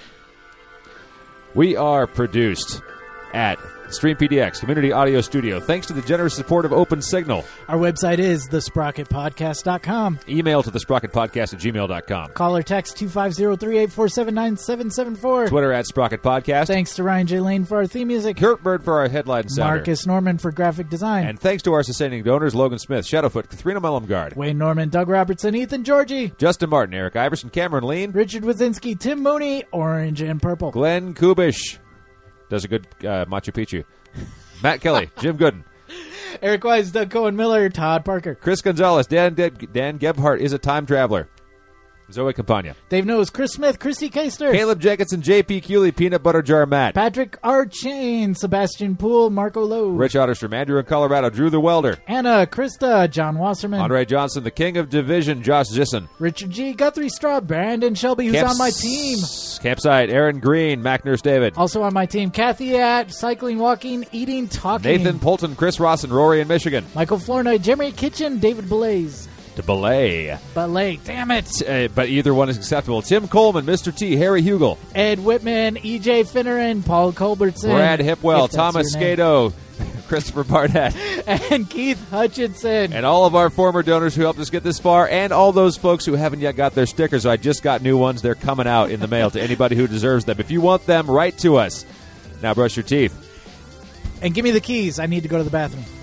Speaker 1: We are produced at Stream P D X Community Audio Studio. Thanks to the generous support of Open Signal.
Speaker 2: Our website is the sprocket podcast dot com.
Speaker 1: Email to the sprocket podcast at gmail dot com.
Speaker 2: Call or text two five zero, three eight four, seven nine seven seven four.
Speaker 1: Twitter at Sprocket Podcast.
Speaker 2: Thanks to Ryan J. Lane for our theme music.
Speaker 1: Kurt Bird for our headline sounder.
Speaker 2: Marcus Norman for graphic design.
Speaker 1: And thanks to our sustaining donors, Logan Smith, Shadowfoot, Katharina Mellumgard,
Speaker 2: Wayne Norman, Doug Robertson, Ethan Georgie,
Speaker 1: Justin Martin, Eric Iverson, Cameron Lean,
Speaker 2: Richard Wazinski, Tim Mooney, Orange and Purple.
Speaker 1: Glenn Kubish. Does a good uh, Machu Picchu. Matt Kelly, Jim Gooden,
Speaker 2: Eric Wise, Doug Cohen Miller, Todd Parker.
Speaker 1: Chris Gonzalez, Dan, De- Dan Gebhardt is a time traveler. Zoe Campagna.
Speaker 2: Dave Knows, Chris Smith, Christy Keister.
Speaker 1: Caleb Jacobson, J P Cooley, Peanut Butter Jar Matt.
Speaker 2: Patrick R. Chain, Sebastian Poole, Marco Lowe.
Speaker 1: Rich Otterstrom, Andrew in Colorado, Drew the Welder.
Speaker 2: Anna, Krista, John Wasserman.
Speaker 1: Andre Johnson, the King of Division, Josh Zisson.
Speaker 2: Richard G. Guthrie Straw, Brandon Shelby, who's
Speaker 1: Camps-
Speaker 2: on my team.
Speaker 1: Campsite, Aaron Green, Mac Nurse David.
Speaker 2: Also on my team, Kathy at Cycling, Walking, Eating, Talking.
Speaker 1: Nathan Polton, Chris Ross, and Rory in Michigan.
Speaker 2: Michael Flournoy, Jeremy Kitchen, David Belaze.
Speaker 1: To belay.
Speaker 2: Belay, damn it.
Speaker 1: Uh, but either one is acceptable. Tim Coleman, Mister T, Harry Hugel,
Speaker 2: Ed Whitman, E J Finneran, Paul Culbertson.
Speaker 1: Brad Hipwell,
Speaker 2: if that's
Speaker 1: Thomas
Speaker 2: your name.
Speaker 1: Scado, Christopher Barnett,
Speaker 2: And Keith Hutchinson.
Speaker 1: and all of our former donors who helped us get this far, and all those folks who haven't yet got their stickers. I just got new ones. They're coming out in the mail to anybody who deserves them. If you want them, write to us. Now brush your teeth.
Speaker 2: And give me the keys. I need to go to the bathroom.